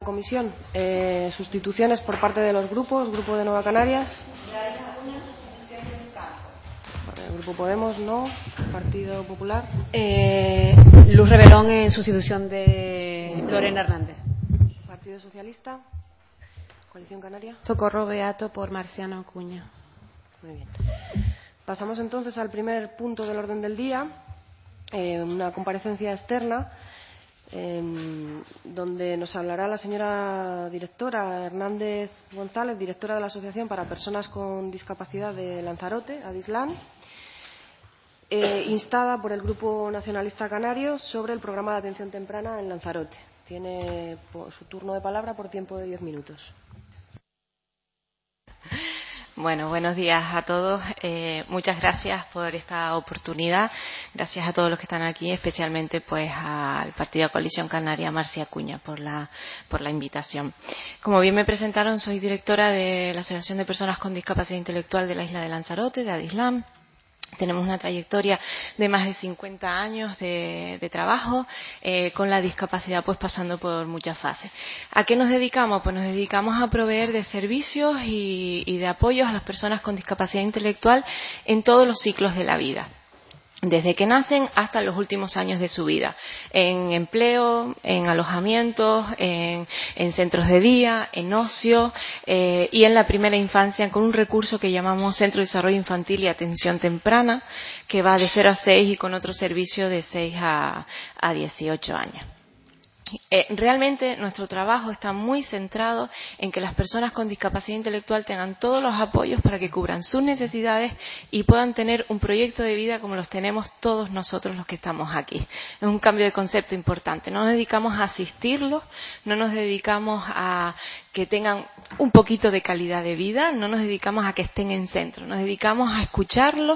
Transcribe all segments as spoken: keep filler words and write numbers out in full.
Comisión, eh, sustituciones por parte de los grupos, Grupo de Nueva Canarias. El Grupo Podemos, no. Partido Popular. Eh, Luz Rebelón en sustitución de Lorena Hernández. Partido Socialista. Coalición Canaria. Socorro Beato por Marciano Acuña. Muy bien. Pasamos entonces al primer punto del orden del día, eh, una comparecencia externa, eh, donde nos hablará la señora directora Hernández González, directora de la Asociación para Personas con Discapacidad de Lanzarote, ADISLAN, eh, instada por el Grupo Nacionalista Canario sobre el programa de atención temprana en Lanzarote. Tiene su turno de palabra por tiempo de diez minutos. Bueno, buenos días a todos. Eh, muchas gracias por esta oportunidad. Gracias a todos los que están aquí, especialmente pues al Partido Coalición Canaria, Marcia Acuña, por la, por la invitación. Como bien me presentaron, soy directora de la Asociación de Personas con Discapacidad Intelectual de la isla de Lanzarote, de ADISLAN. Tenemos una trayectoria de más de cincuenta años de, de trabajo eh, con la discapacidad, pues pasando por muchas fases. ¿A qué nos dedicamos? Pues nos dedicamos a proveer de servicios y, y de apoyos a las personas con discapacidad intelectual en todos los ciclos de la vida, desde que nacen hasta los últimos años de su vida, en empleo, en alojamientos, en, en centros de día, en ocio eh, y en la primera infancia con un recurso que llamamos Centro de Desarrollo Infantil y Atención Temprana, que va de cero a seis y con otro servicio de seis a dieciocho años. Eh, realmente nuestro trabajo está muy centrado en que las personas con discapacidad intelectual tengan todos los apoyos para que cubran sus necesidades y puedan tener un proyecto de vida como los tenemos todos nosotros los que estamos aquí. Es un cambio de concepto importante. No nos dedicamos a asistirlos, no nos dedicamos a que tengan un poquito de calidad de vida, no nos dedicamos a que estén en centro, nos dedicamos a escucharlos,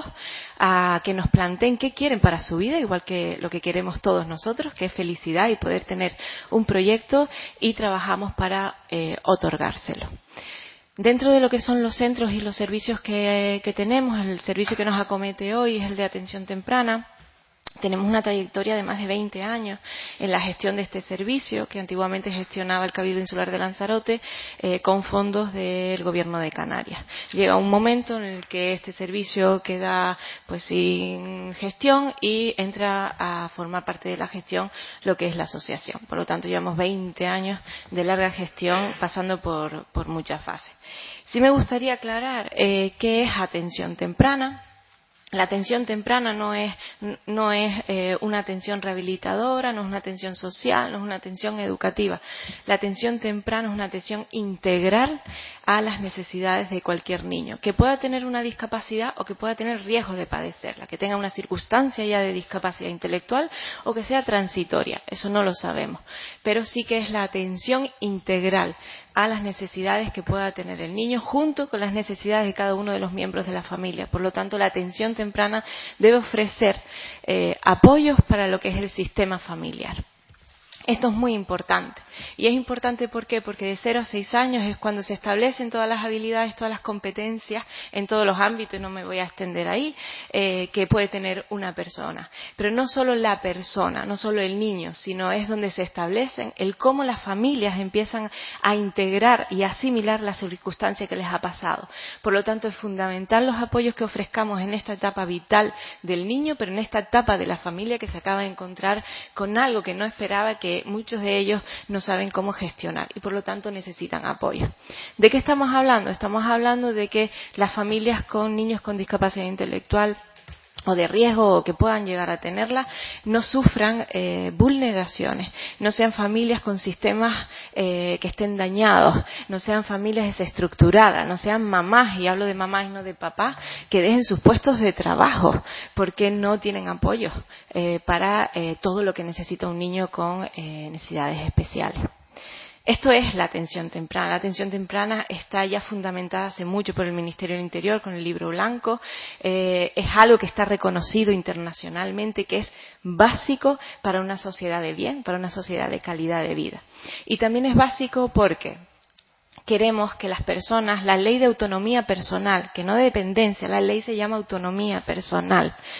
a que nos planteen qué quieren para su vida, igual que lo que queremos todos nosotros, que es felicidad y poder tener un proyecto, y trabajamos para eh, otorgárselo. Dentro de lo que son los centros y los servicios que, que tenemos, el servicio que nos acomete hoy es el de atención temprana. Tenemos una trayectoria de más de veinte años en la gestión de este servicio, que antiguamente gestionaba el Cabildo Insular de Lanzarote eh, con fondos del Gobierno de Canarias. Llega un momento en el que este servicio queda pues sin gestión y entra a formar parte de la gestión lo que es la asociación. Por lo tanto, llevamos veinte años de larga gestión pasando por, por muchas fases. Sí me gustaría aclarar eh, qué es atención temprana. La atención temprana no es, no es eh, una atención rehabilitadora, no es una atención social, no es una atención educativa. La atención temprana es una atención integral a las necesidades de cualquier niño, que pueda tener una discapacidad o que pueda tener riesgo de padecerla, que tenga una circunstancia ya de discapacidad intelectual o que sea transitoria. Eso no lo sabemos, pero sí que es la atención integral a las necesidades que pueda tener el niño junto con las necesidades de cada uno de los miembros de la familia. Por lo tanto, la atención temprana debe ofrecer eh, apoyos para lo que es el sistema familiar. Esto es muy importante. Y es importante ¿por qué? Porque de cero a seis años es cuando se establecen todas las habilidades, todas las competencias en todos los ámbitos, no me voy a extender ahí, eh, que puede tener una persona. Pero no solo la persona, no solo el niño, sino es donde se establecen el cómo las familias empiezan a integrar y asimilar la circunstancia que les ha pasado. Por lo tanto, es fundamental los apoyos que ofrezcamos en esta etapa vital del niño, pero en esta etapa de la familia que se acaba de encontrar con algo que no esperaba, que muchos de ellos no saben cómo gestionar y por lo tanto necesitan apoyo. ¿De qué estamos hablando? Estamos hablando de que las familias con niños con discapacidad intelectual o de riesgo o que puedan llegar a tenerla, no sufran eh, vulneraciones, no sean familias con sistemas eh, que estén dañados, no sean familias desestructuradas, no sean mamás, y hablo de mamás y no de papás, que dejen sus puestos de trabajo porque no tienen apoyo eh, para eh, todo lo que necesita un niño con eh, necesidades especiales. Esto es la atención temprana. La atención temprana está ya fundamentada hace mucho por el Ministerio del Interior con el Libro Blanco. Eh, es algo que está reconocido internacionalmente, que es básico para una sociedad de bien, para una sociedad de calidad de vida. Y también es básico porque queremos que las personas, la ley de autonomía personal, que no de dependencia, la ley se llama autonomía personal,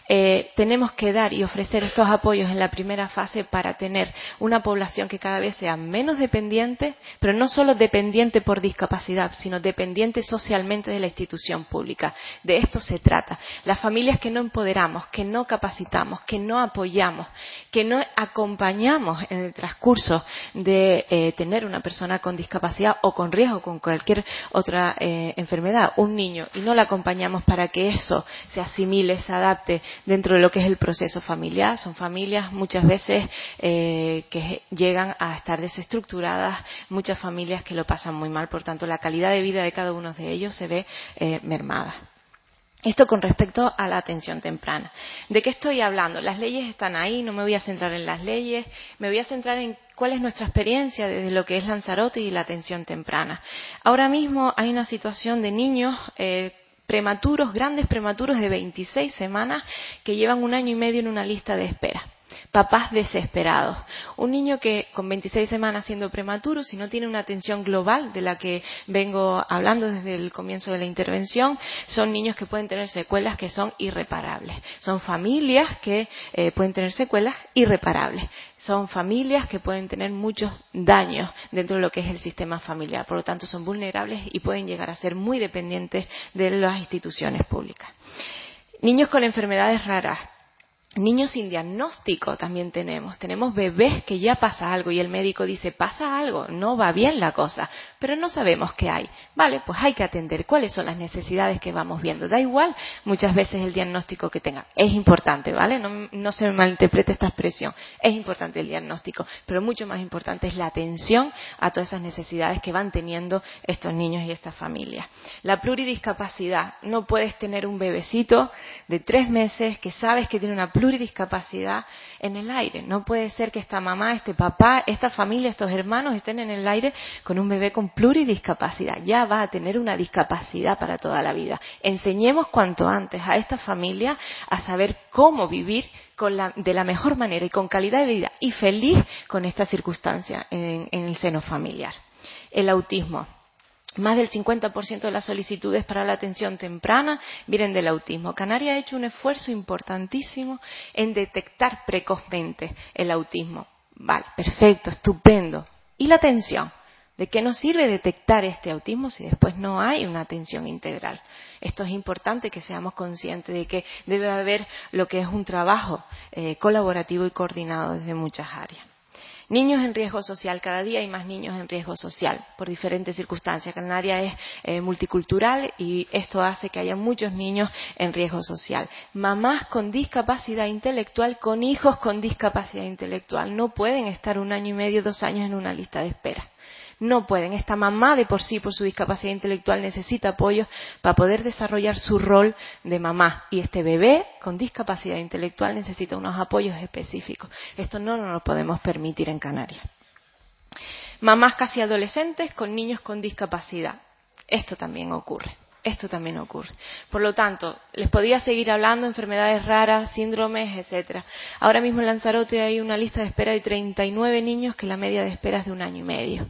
eh, tenemos que dar y ofrecer estos apoyos en la primera fase para tener una población que cada vez sea menos dependiente, pero no solo dependiente por discapacidad, sino dependiente socialmente de la institución pública. De esto se trata. Las familias que no empoderamos, que no capacitamos, que no apoyamos, que no acompañamos en el transcurso de eh, tener una persona con discapacidad o con riesgo, con cualquier otra eh, enfermedad, un niño, y no la acompañamos para que eso se asimile, se adapte dentro de lo que es el proceso familiar. Son familias muchas veces eh, que llegan a estar desestructuradas, muchas familias que lo pasan muy mal, por tanto la calidad de vida de cada uno de ellos se ve eh, mermada. Esto con respecto a la atención temprana. ¿De qué estoy hablando? Las leyes están ahí, no me voy a centrar en las leyes, me voy a centrar en cuál es nuestra experiencia desde lo que es Lanzarote y la atención temprana. Ahora mismo hay una situación de niños eh, prematuros, grandes prematuros de veintiséis semanas que llevan un año y medio en una lista de espera. Papás desesperados. Un niño que con veintiséis semanas siendo prematuro, si no tiene una atención global de la que vengo hablando desde el comienzo de la intervención, son niños que pueden tener secuelas que son irreparables. Son familias que eh, pueden tener secuelas irreparables. Son familias que pueden tener muchos daños dentro de lo que es el sistema familiar. Por lo tanto, son vulnerables y pueden llegar a ser muy dependientes de las instituciones públicas. Niños con enfermedades raras. Niños sin diagnóstico también tenemos. Tenemos bebés que ya pasa algo y el médico dice, pasa algo, no va bien la cosa, pero no sabemos qué hay. Vale, pues hay que atender cuáles son las necesidades que vamos viendo. Da igual muchas veces el diagnóstico que tenga. Es importante, ¿vale? No, no se malinterprete esta expresión. Es importante el diagnóstico, pero mucho más importante es la atención a todas esas necesidades que van teniendo estos niños y estas familias. La pluridiscapacidad. No puedes tener un bebecito de tres meses que sabes que tiene una pluridiscapacidad en el aire. No puede ser que esta mamá, este papá, esta familia, estos hermanos estén en el aire con un bebé con pluridiscapacidad. Ya va a tener una discapacidad para toda la vida. Enseñemos cuanto antes a esta familia a saber cómo vivir con la, de la mejor manera y con calidad de vida y feliz con esta circunstancia en, en el seno familiar. El autismo. Más del cincuenta por ciento de las solicitudes para la atención temprana vienen del autismo. Canarias ha hecho un esfuerzo importantísimo en detectar precozmente el autismo. Vale, perfecto, estupendo. ¿Y la atención? ¿De qué nos sirve detectar este autismo si después no hay una atención integral? Esto es importante que seamos conscientes de que debe haber lo que es un trabajo eh, colaborativo y coordinado desde muchas áreas. Niños en riesgo social. Cada día hay más niños en riesgo social por diferentes circunstancias. Canarias es eh, multicultural y esto hace que haya muchos niños en riesgo social. Mamás con discapacidad intelectual, con hijos con discapacidad intelectual. No pueden estar un año y medio, dos años en una lista de espera. No pueden. Esta mamá de por sí, por su discapacidad intelectual, necesita apoyo para poder desarrollar su rol de mamá. Y este bebé con discapacidad intelectual necesita unos apoyos específicos. Esto no nos lo podemos permitir en Canarias. Mamás casi adolescentes con niños con discapacidad. Esto también ocurre. Esto también ocurre. Por lo tanto, les podía seguir hablando, enfermedades raras, síndromes, etcétera. Ahora mismo en Lanzarote hay una lista de espera de treinta y nueve niños que la media de espera es de un año y medio.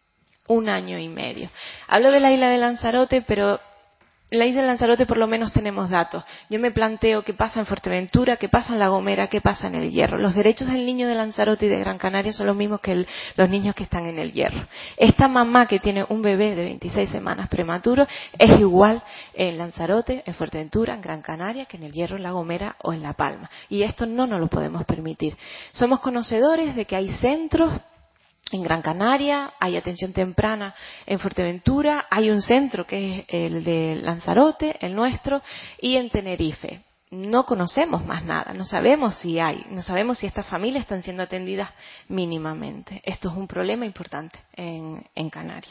Un año y medio. Hablo de la isla de Lanzarote, pero en la isla de Lanzarote por lo menos tenemos datos. Yo me planteo qué pasa en Fuerteventura, qué pasa en La Gomera, qué pasa en El Hierro. Los derechos del niño de Lanzarote y de Gran Canaria son los mismos que el, los niños que están en El Hierro. Esta mamá que tiene un bebé de veintiséis semanas prematuro es igual en Lanzarote, en Fuerteventura, en Gran Canaria, que en El Hierro, en La Gomera o en La Palma. Y esto no nos lo podemos permitir. Somos conocedores de que hay centros en Gran Canaria, hay atención temprana en Fuerteventura, hay un centro que es el de Lanzarote, el nuestro, y en Tenerife. No conocemos más nada, no sabemos si hay, no sabemos si estas familias están siendo atendidas mínimamente. Esto es un problema importante en, en Canarias.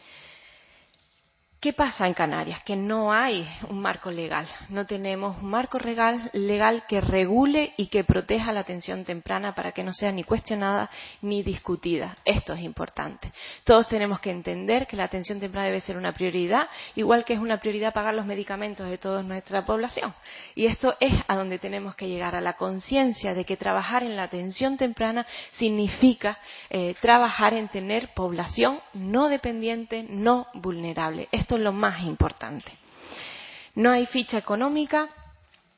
¿Qué pasa en Canarias? Que no hay un marco legal. No tenemos un marco legal, legal que regule y que proteja la atención temprana para que no sea ni cuestionada ni discutida. Esto es importante. Todos tenemos que entender que la atención temprana debe ser una prioridad, igual que es una prioridad pagar los medicamentos de toda nuestra población. Y esto es a donde tenemos que llegar, a la conciencia de que trabajar en la atención temprana significa eh, trabajar en tener población no dependiente, no vulnerable. Esto es lo más importante. No hay ficha económica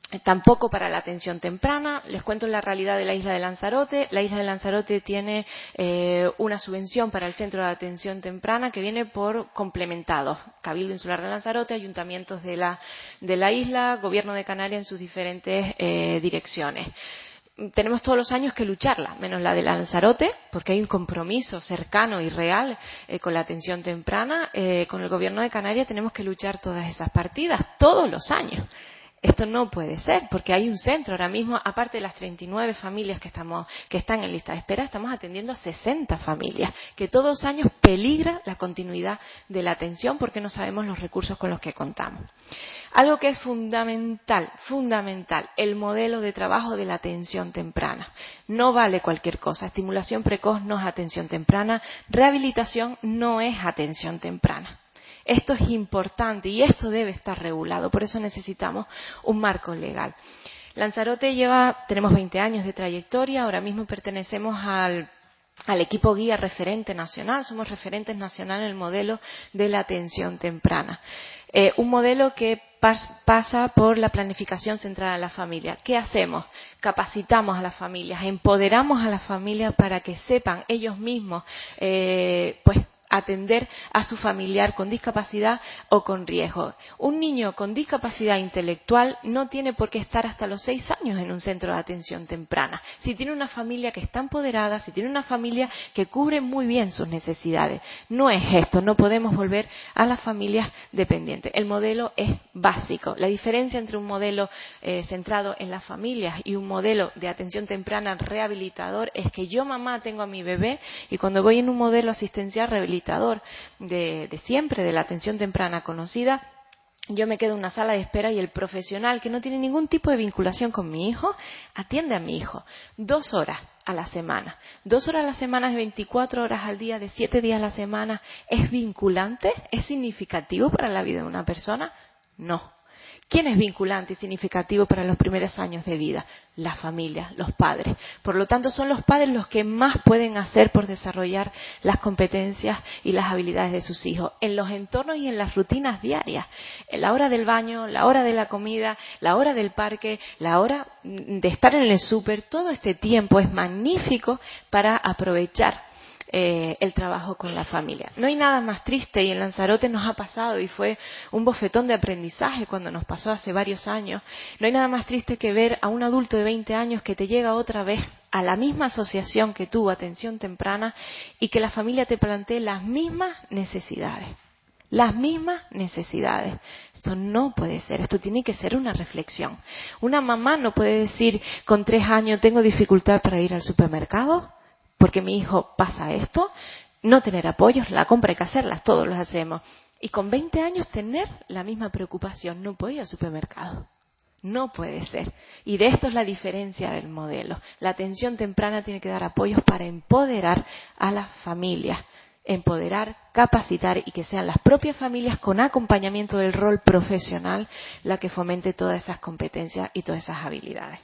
Tampoco para la atención temprana. Les cuento la realidad de la isla de Lanzarote. La isla de Lanzarote tiene eh, una subvención para el centro de atención temprana que viene por complementados. Cabildo Insular de Lanzarote, ayuntamientos de la, de la isla, Gobierno de Canarias en sus diferentes eh, direcciones. Tenemos todos los años que lucharla, menos la de Lanzarote, porque hay un compromiso cercano y real eh, con la atención temprana. Eh, con el Gobierno de Canarias tenemos que luchar todas esas partidas, todos los años. Esto no puede ser, porque hay un centro ahora mismo, aparte de las treinta y nueve familias que, estamos, que están en lista de espera, estamos atendiendo a sesenta familias, que todos los años peligra la continuidad de la atención porque no sabemos los recursos con los que contamos. Algo que es fundamental, fundamental, el modelo de trabajo de la atención temprana. No vale cualquier cosa. Estimulación precoz no es atención temprana, rehabilitación no es atención temprana. Esto es importante y esto debe estar regulado, por eso necesitamos un marco legal. Lanzarote lleva, tenemos veinte años de trayectoria, ahora mismo pertenecemos al, al equipo guía referente nacional, somos referentes nacionales en el modelo de la atención temprana. Eh, un modelo que pas, pasa por la planificación centrada en la familia. ¿Qué hacemos? Capacitamos a las familias, empoderamos a las familias para que sepan ellos mismos, eh, pues, atender a su familiar con discapacidad o con riesgo. Un niño con discapacidad intelectual no tiene por qué estar hasta los seis años en un centro de atención temprana. Si tiene una familia que está empoderada, si tiene una familia que cubre muy bien sus necesidades. No es esto, no podemos volver a las familias dependientes. El modelo es básico. La diferencia entre un modelo eh, centrado en las familias y un modelo de atención temprana rehabilitador es que yo, mamá, tengo a mi bebé y cuando voy en un modelo asistencial rehabilitador De, de siempre, de la atención temprana conocida, yo me quedo en una sala de espera y el profesional que no tiene ningún tipo de vinculación con mi hijo atiende a mi hijo dos horas a la semana. Dos horas a la semana es veinticuatro horas al día, de siete días a la semana. ¿Es vinculante? ¿Es significativo para la vida de una persona? No. ¿Quién es vinculante y significativo para los primeros años de vida? La familia, los padres. Por lo tanto, son los padres los que más pueden hacer por desarrollar las competencias y las habilidades de sus hijos en los entornos y en las rutinas diarias. En la hora del baño, la hora de la comida, la hora del parque, la hora de estar en el súper. Todo este tiempo es magnífico para aprovechar Eh, el trabajo con la familia. No hay nada más triste, y en Lanzarote nos ha pasado y fue un bofetón de aprendizaje cuando nos pasó hace varios años. No hay nada más triste que ver a un adulto de veinte años que te llega otra vez a la misma asociación que tuvo atención temprana y que la familia te plantee las mismas necesidades. Las mismas necesidades. Esto no puede ser, esto tiene que ser una reflexión. Una mamá no puede decir con tres años tengo dificultad para ir al supermercado porque mi hijo pasa esto, no tener apoyos, la compra hay que hacerlas, todos los hacemos. Y con veinte años tener la misma preocupación, no puedo ir al supermercado. No puede ser. Y de esto es la diferencia del modelo. La atención temprana tiene que dar apoyos para empoderar a las familias, empoderar, capacitar y que sean las propias familias con acompañamiento del rol profesional la que fomente todas esas competencias y todas esas habilidades.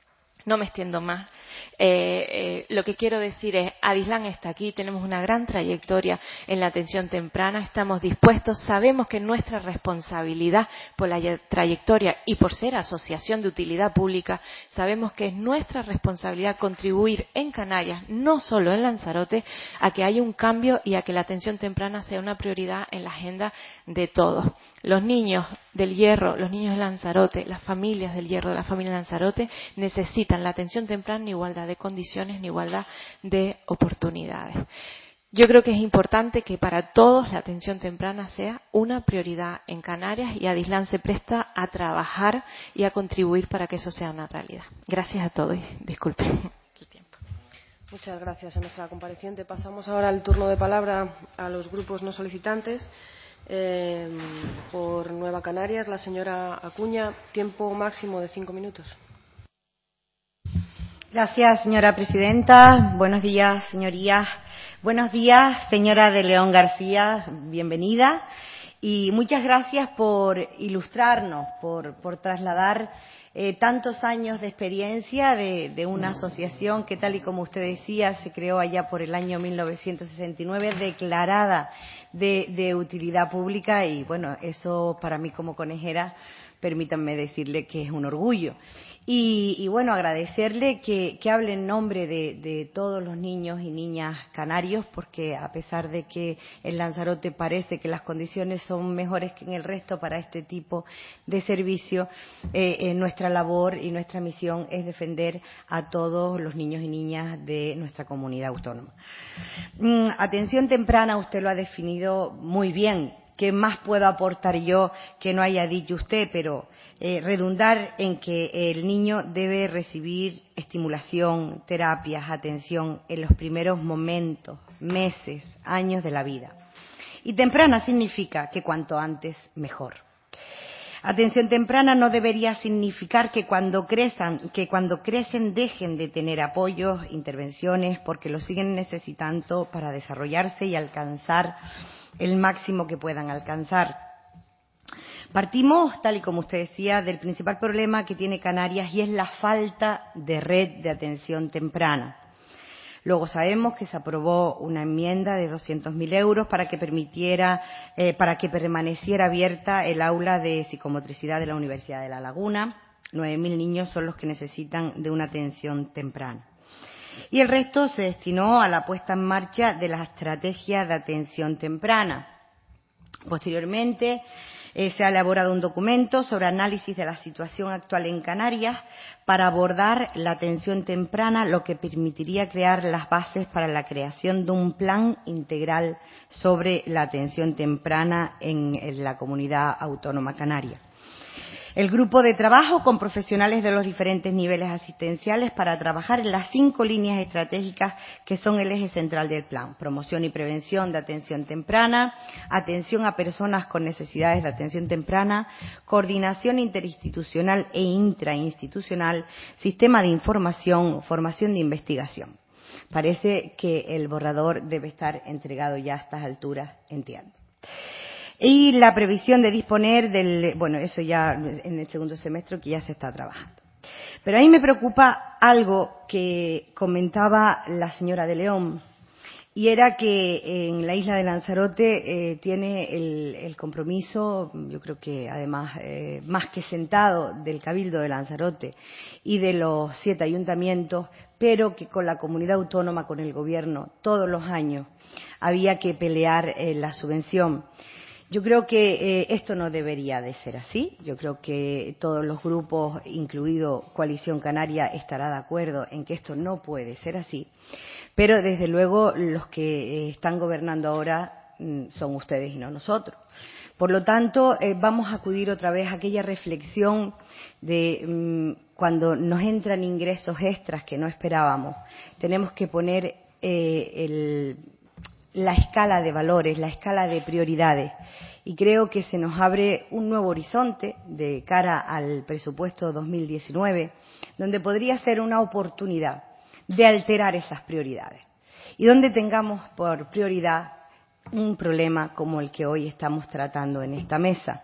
No me extiendo más. Eh, eh, lo que quiero decir es, Adislan está aquí, tenemos una gran trayectoria en la atención temprana, estamos dispuestos, sabemos que nuestra responsabilidad por la trayectoria y por ser asociación de utilidad pública, sabemos que es nuestra responsabilidad contribuir en Canarias, no solo en Lanzarote, a que haya un cambio y a que la atención temprana sea una prioridad en la agenda de todos. Los niños del Hierro, los niños de Lanzarote, las familias del Hierro, de la familia de Lanzarote, necesitan la atención temprana en igualdad de condiciones, en igualdad de oportunidades. Yo creo que es importante que para todos la atención temprana sea una prioridad en Canarias y Adislan se presta a trabajar y a contribuir para que eso sea una realidad. Gracias a todos y disculpen el tiempo. Muchas gracias a nuestra compareciente. Pasamos ahora al turno de palabra a los grupos no solicitantes. Eh, por Nueva Canarias, la señora Acuña, tiempo máximo de cinco minutos. Gracias, señora presidenta. Buenos días, señorías. Buenos días, señora de León García. Bienvenida. Y muchas gracias por ilustrarnos, por, por trasladar eh, tantos años de experiencia de, de una asociación que, tal y como usted decía, se creó allá por el año mil novecientos sesenta y nueve, declarada de, de utilidad pública. Y bueno, eso para mí como conejera permítanme decirle que es un orgullo. Y, y bueno, agradecerle que, que hable en nombre de, de todos los niños y niñas canarios, porque a pesar de que en Lanzarote parece que las condiciones son mejores que en el resto para este tipo de servicio, eh, eh, nuestra labor y nuestra misión es defender a todos los niños y niñas de nuestra comunidad autónoma. Mm, atención temprana, usted lo ha definido muy bien. ¿Qué más puedo aportar yo que no haya dicho usted? Pero eh, redundar en que el niño debe recibir estimulación, terapias, atención en los primeros momentos, meses, años de la vida. Y temprana significa que cuanto antes mejor. Atención temprana no debería significar que cuando crezcan, que cuando crecen dejen de tener apoyos, intervenciones, porque lo siguen necesitando para desarrollarse y alcanzar el máximo que puedan alcanzar. Partimos, tal y como usted decía, del principal problema que tiene Canarias y es la falta de red de atención temprana. Luego sabemos que se aprobó una enmienda de doscientos mil euros para que permitiera, eh, para que permaneciera abierta el aula de psicomotricidad de la Universidad de La Laguna. nueve mil niños son los que necesitan de una atención temprana. Y el resto se destinó a la puesta en marcha de las estrategias de atención temprana. Posteriormente, eh, se ha elaborado un documento sobre análisis de la situación actual en Canarias para abordar la atención temprana, lo que permitiría crear las bases para la creación de un plan integral sobre la atención temprana en, en la comunidad autónoma canaria. El grupo de trabajo con profesionales de los diferentes niveles asistenciales para trabajar en las cinco líneas estratégicas que son el eje central del plan: promoción y prevención de atención temprana, atención a personas con necesidades de atención temprana, coordinación interinstitucional e intrainstitucional, sistema de información, formación de investigación. Parece que el borrador debe estar entregado ya a estas alturas, entiendo. Y la previsión de disponer del, bueno, eso ya en el segundo semestre, que ya se está trabajando. Pero a mí me preocupa algo que comentaba la señora de León, y era que en la isla de Lanzarote eh, tiene el, el compromiso, yo creo que además eh, más que sentado, del Cabildo de Lanzarote y de los siete ayuntamientos, pero que con la comunidad autónoma, con el gobierno, todos los años había que pelear eh, la subvención. Yo creo que eh, esto no debería de ser así. Yo creo que todos los grupos, incluido Coalición Canaria, estará de acuerdo en que esto no puede ser así. Pero, desde luego, los que eh, están gobernando ahora mm, son ustedes y no nosotros. Por lo tanto, eh, vamos a acudir otra vez a aquella reflexión de mmm, cuando nos entran ingresos extras que no esperábamos. Tenemos que poner eh, el... la escala de valores, la escala de prioridades. Y creo que se nos abre un nuevo horizonte de cara al presupuesto dos mil diecinueve, donde podría ser una oportunidad de alterar esas prioridades. Y donde tengamos por prioridad un problema como el que hoy estamos tratando en esta mesa.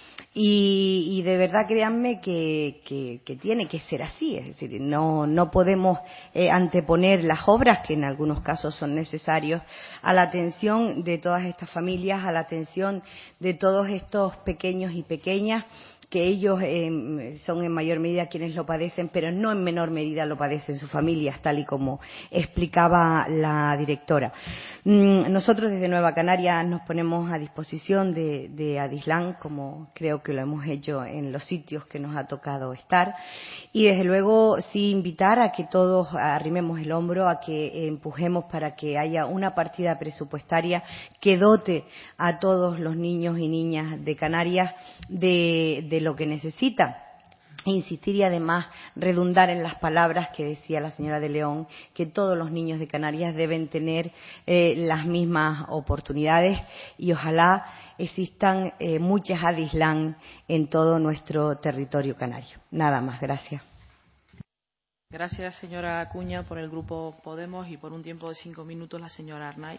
Y, y de verdad, créanme que, que, que tiene que ser así, es decir, no, no podemos eh, anteponer las obras, que en algunos casos son necesarios, a la atención de todas estas familias, a la atención de todos estos pequeños y pequeñas, que ellos eh, son en mayor medida quienes lo padecen, pero no en menor medida lo padecen sus familias, tal y como explicaba la directora. Nosotros desde Nueva Canarias nos ponemos a disposición de, de Adislan, como creo que lo hemos hecho en los sitios que nos ha tocado estar, y desde luego sí invitar a que todos arrimemos el hombro, a que empujemos para que haya una partida presupuestaria que dote a todos los niños y niñas de Canarias de, de lo que necesitan. Insistir y además redundar en las palabras que decía la señora de León, que todos los niños de Canarias deben tener eh, las mismas oportunidades, y ojalá existan eh, muchas Adislan en todo nuestro territorio canario. Nada más, gracias. Gracias, señora Acuña, por el grupo Podemos, y por un tiempo de cinco minutos la señora Arnay.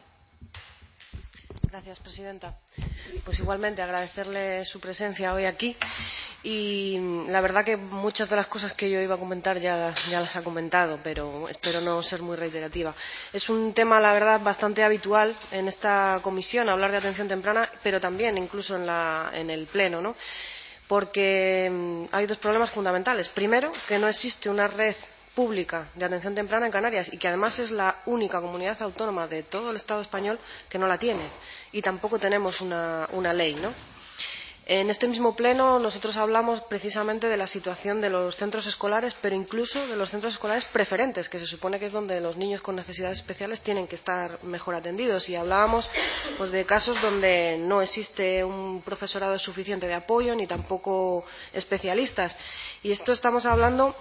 Gracias, presidenta. Pues igualmente agradecerle su presencia hoy aquí, y la verdad que muchas de las cosas que yo iba a comentar ya, ya las ha comentado, pero espero no ser muy reiterativa. Es un tema, la verdad, bastante habitual en esta comisión, hablar de atención temprana, pero también incluso en, la, en el pleno, ¿no? porque hay dos problemas fundamentales. Primero, que no existe una red pública de atención temprana en Canarias y que además es la única comunidad autónoma de todo el Estado español que no la tiene, y tampoco tenemos una, una ley, ¿no? En este mismo pleno nosotros hablamos precisamente de la situación de los centros escolares, pero incluso de los centros escolares preferentes, que se supone que es donde los niños con necesidades especiales tienen que estar mejor atendidos, y hablábamos pues de casos donde no existe un profesorado suficiente de apoyo ni tampoco especialistas. Y esto estamos hablando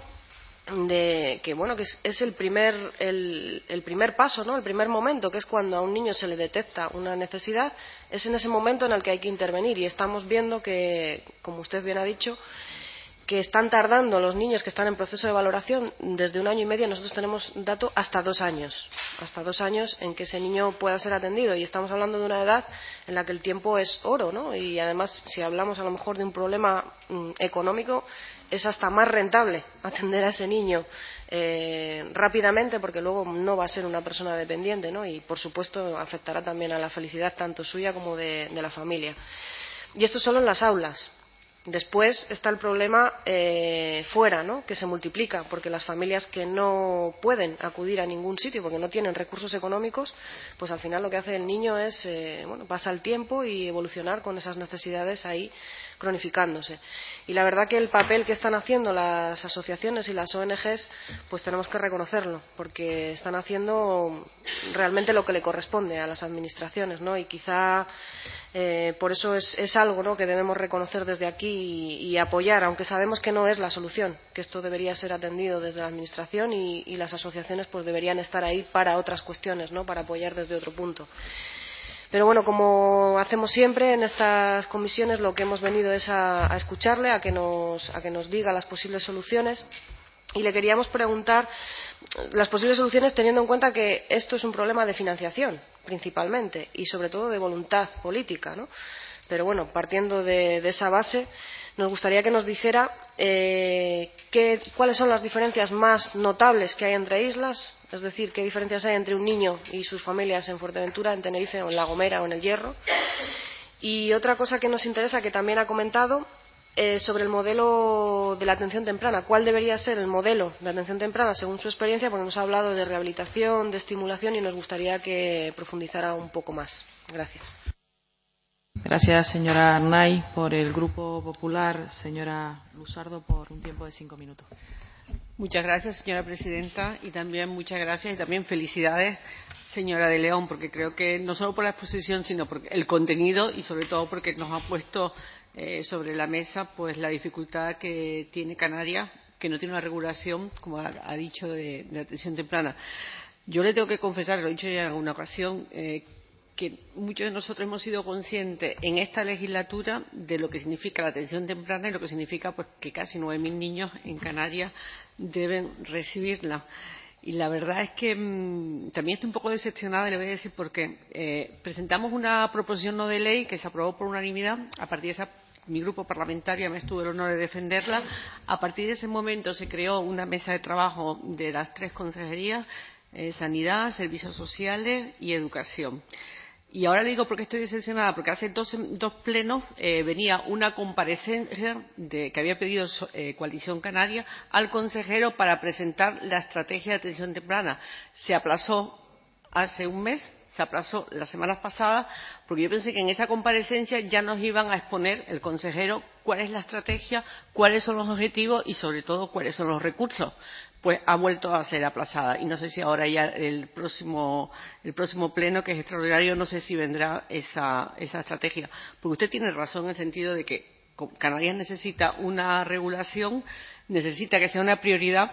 de que bueno que es, es el primer el, el primer paso, ¿no? El primer momento, que es cuando a un niño se le detecta una necesidad, es en ese momento en el que hay que intervenir, y estamos viendo que, como usted bien ha dicho, que están tardando los niños que están en proceso de valoración desde un año y medio. Nosotros tenemos dato hasta dos años, hasta dos años en que ese niño pueda ser atendido, y estamos hablando de una edad en la que el tiempo es oro, ¿no? Y además, si hablamos a lo mejor de un problema mmm, económico, es hasta más rentable atender a ese niño eh, rápidamente, porque luego no va a ser una persona dependiente, ¿no? Y por supuesto afectará también a la felicidad tanto suya como de, de la familia. Y esto solo en las aulas. Después está el problema eh, fuera, ¿no? Que se multiplica, porque las familias que no pueden acudir a ningún sitio porque no tienen recursos económicos, pues al final lo que hace el niño es eh, bueno, pasa el tiempo y evolucionar con esas necesidades ahí cronificándose. Y la verdad que el papel que están haciendo las asociaciones y las O N Ges, pues tenemos que reconocerlo, porque están haciendo realmente lo que le corresponde a las administraciones, ¿no? Y quizá eh, por eso es, es algo, ¿no?, que debemos reconocer desde aquí y, y apoyar, aunque sabemos que no es la solución, que esto debería ser atendido desde la administración, y, y las asociaciones pues deberían estar ahí para otras cuestiones, ¿no?, para apoyar desde otro punto. Pero bueno, como hacemos siempre en estas comisiones, lo que hemos venido es a, a escucharle, a que, nos, a que nos diga las posibles soluciones, y le queríamos preguntar las posibles soluciones teniendo en cuenta que esto es un problema de financiación principalmente y sobre todo de voluntad política, ¿no? Pero bueno, partiendo de, de esa base, nos gustaría que nos dijera eh, qué, cuáles son las diferencias más notables que hay entre islas, es decir, qué diferencias hay entre un niño y sus familias en Fuerteventura, en Tenerife o en La Gomera o en El Hierro. Y otra cosa que nos interesa, que también ha comentado, eh, sobre el modelo de la atención temprana. ¿Cuál debería ser el modelo de atención temprana según su experiencia? Porque nos ha hablado de rehabilitación, de estimulación, y nos gustaría que profundizara un poco más. Gracias. Gracias, señora Arnay. Por el Grupo Popular, señora Luzardo, por un tiempo de cinco minutos. Muchas gracias, señora presidenta, y también muchas gracias y también felicidades, señora de León, porque creo que no solo por la exposición, sino por el contenido y sobre todo porque nos ha puesto eh, sobre la mesa pues la dificultad que tiene Canarias, que no tiene una regulación, como ha, ha dicho, de, de atención temprana. Yo le tengo que confesar, lo he dicho ya en alguna ocasión, eh, que muchos de nosotros hemos sido conscientes en esta legislatura de lo que significa la atención temprana y lo que significa pues que casi nueve mil niños en Canarias deben recibirla. Y la verdad es que mmm, también estoy un poco decepcionada, y le voy a decir por qué. Eh, presentamos una proposición no de ley que se aprobó por unanimidad. A partir de esa, mi grupo parlamentario, me estuvo el honor de defenderla. A partir de ese momento se creó una mesa de trabajo de las tres consejerías, eh, Sanidad, Servicios Sociales y Educación. Y ahora le digo por qué estoy decepcionada, porque hace dos, dos plenos eh, venía una comparecencia de, que había pedido eh, Coalición Canaria al consejero para presentar la estrategia de atención temprana. Se aplazó hace un mes, se aplazó la semana pasada, porque yo pensé que en esa comparecencia ya nos iban a exponer el consejero cuál es la estrategia, cuáles son los objetivos y sobre todo cuáles son los recursos. Pues ha vuelto a ser aplazada, y no sé si ahora ya el próximo el próximo pleno, que es extraordinario, no sé si vendrá esa esa estrategia, porque usted tiene razón en el sentido de que Canarias necesita una regulación, necesita que sea una prioridad,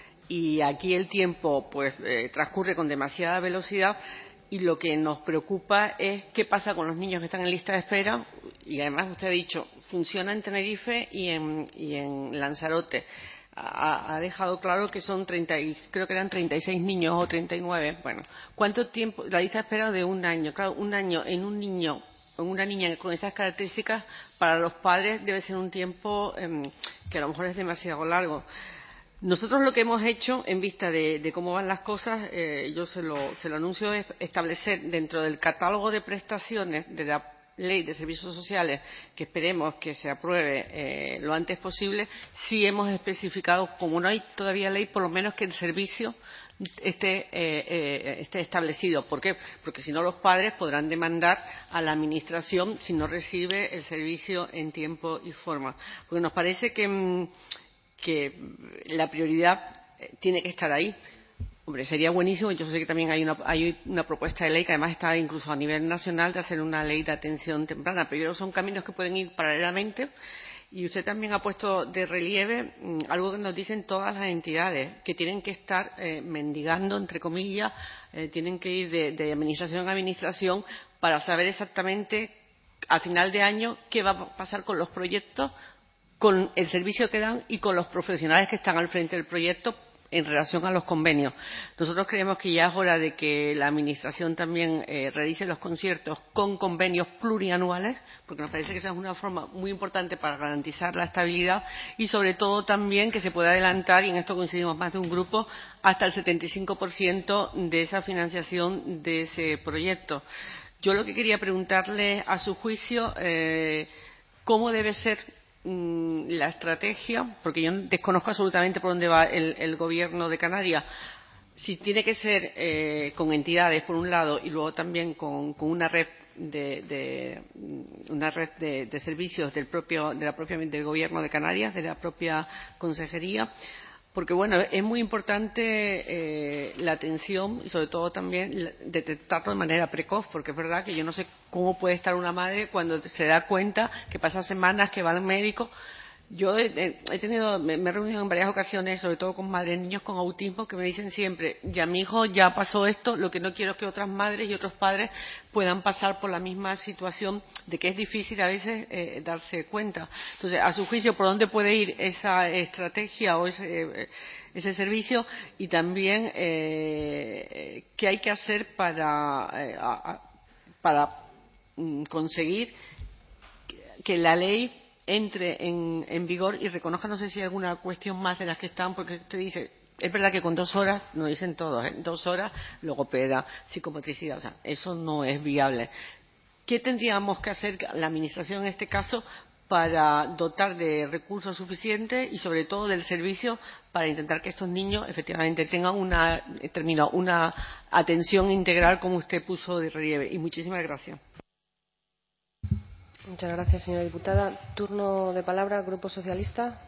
y aquí el tiempo pues eh, transcurre con demasiada velocidad, y lo que nos preocupa es qué pasa con los niños que están en lista de espera. Y además usted ha dicho, funciona en Tenerife y en, y en Lanzarote. Ha, ha dejado claro que son treinta, creo que eran treinta y seis niños o treinta y nueve. Bueno, ¿cuánto tiempo? La lista de espera de un año. Claro, un año en un niño, en una niña con esas características, para los padres debe ser un tiempo eh, que a lo mejor es demasiado largo. Nosotros lo que hemos hecho, en vista de, de cómo van las cosas, eh, yo se lo, se lo anuncio, es establecer dentro del catálogo de prestaciones de la ley de servicios sociales, que esperemos que se apruebe eh, lo antes posible, sí hemos especificado, como no hay todavía ley, por lo menos que el servicio esté, eh, eh, esté establecido. ¿Por qué? Porque si no, los padres podrán demandar a la administración si no recibe el servicio en tiempo y forma. Porque nos parece que, que la prioridad tiene que estar ahí. Hombre, sería buenísimo. Yo sé que también hay una, hay una propuesta de ley que además está incluso a nivel nacional de hacer una ley de atención temprana, pero yo creo que son caminos que pueden ir paralelamente. Y usted también ha puesto de relieve mmm, algo que nos dicen todas las entidades, que tienen que estar eh, mendigando, entre comillas, eh, tienen que ir de, de administración a administración para saber exactamente a final de año qué va a pasar con los proyectos, con el servicio que dan y con los profesionales que están al frente del proyecto en relación a los convenios. Nosotros creemos que ya es hora de que la Administración también eh, realice los conciertos con convenios plurianuales, porque nos parece que esa es una forma muy importante para garantizar la estabilidad y, sobre todo, también que se pueda adelantar, y en esto coincidimos más de un grupo, hasta el setenta y cinco por ciento de esa financiación de ese proyecto. Yo lo que quería preguntarle, a su juicio, eh, cómo debe ser la estrategia, porque yo desconozco absolutamente por dónde va el, el gobierno de Canarias, si tiene que ser eh, con entidades por un lado y luego también con, con una red de, de una red de, de servicios del propio de la propia del gobierno de Canarias, de la propia consejería, porque bueno, es muy importante eh, la atención y sobre todo también detectarlo de manera precoz, porque es verdad que yo no sé cómo puede estar una madre cuando se da cuenta que pasa semanas que va al médico. Yo he, he tenido, me, me he reunido en varias ocasiones, sobre todo con madres, niños con autismo, que me dicen siempre, ya mi hijo ya pasó esto, lo que no quiero es que otras madres y otros padres puedan pasar por la misma situación, de que es difícil a veces eh, darse cuenta. Entonces, a su juicio, ¿por dónde puede ir esa estrategia o ese, eh, ese servicio? Y también, eh, ¿qué hay que hacer para, eh, a, para mm, conseguir que la ley entre en, en vigor y reconozca, no sé si hay alguna cuestión más de las que están, porque usted dice, es verdad que con dos horas, nos dicen todos, ¿eh? dos horas, logopeda, psicomotricidad, o sea, eso no es viable. ¿Qué tendríamos que hacer la Administración en este caso para dotar de recursos suficientes y sobre todo del servicio para intentar que estos niños efectivamente tengan una, termino, una atención integral como usted puso de relieve? Y muchísimas gracias. Muchas gracias, señora diputada. Turno de palabra al Grupo Socialista.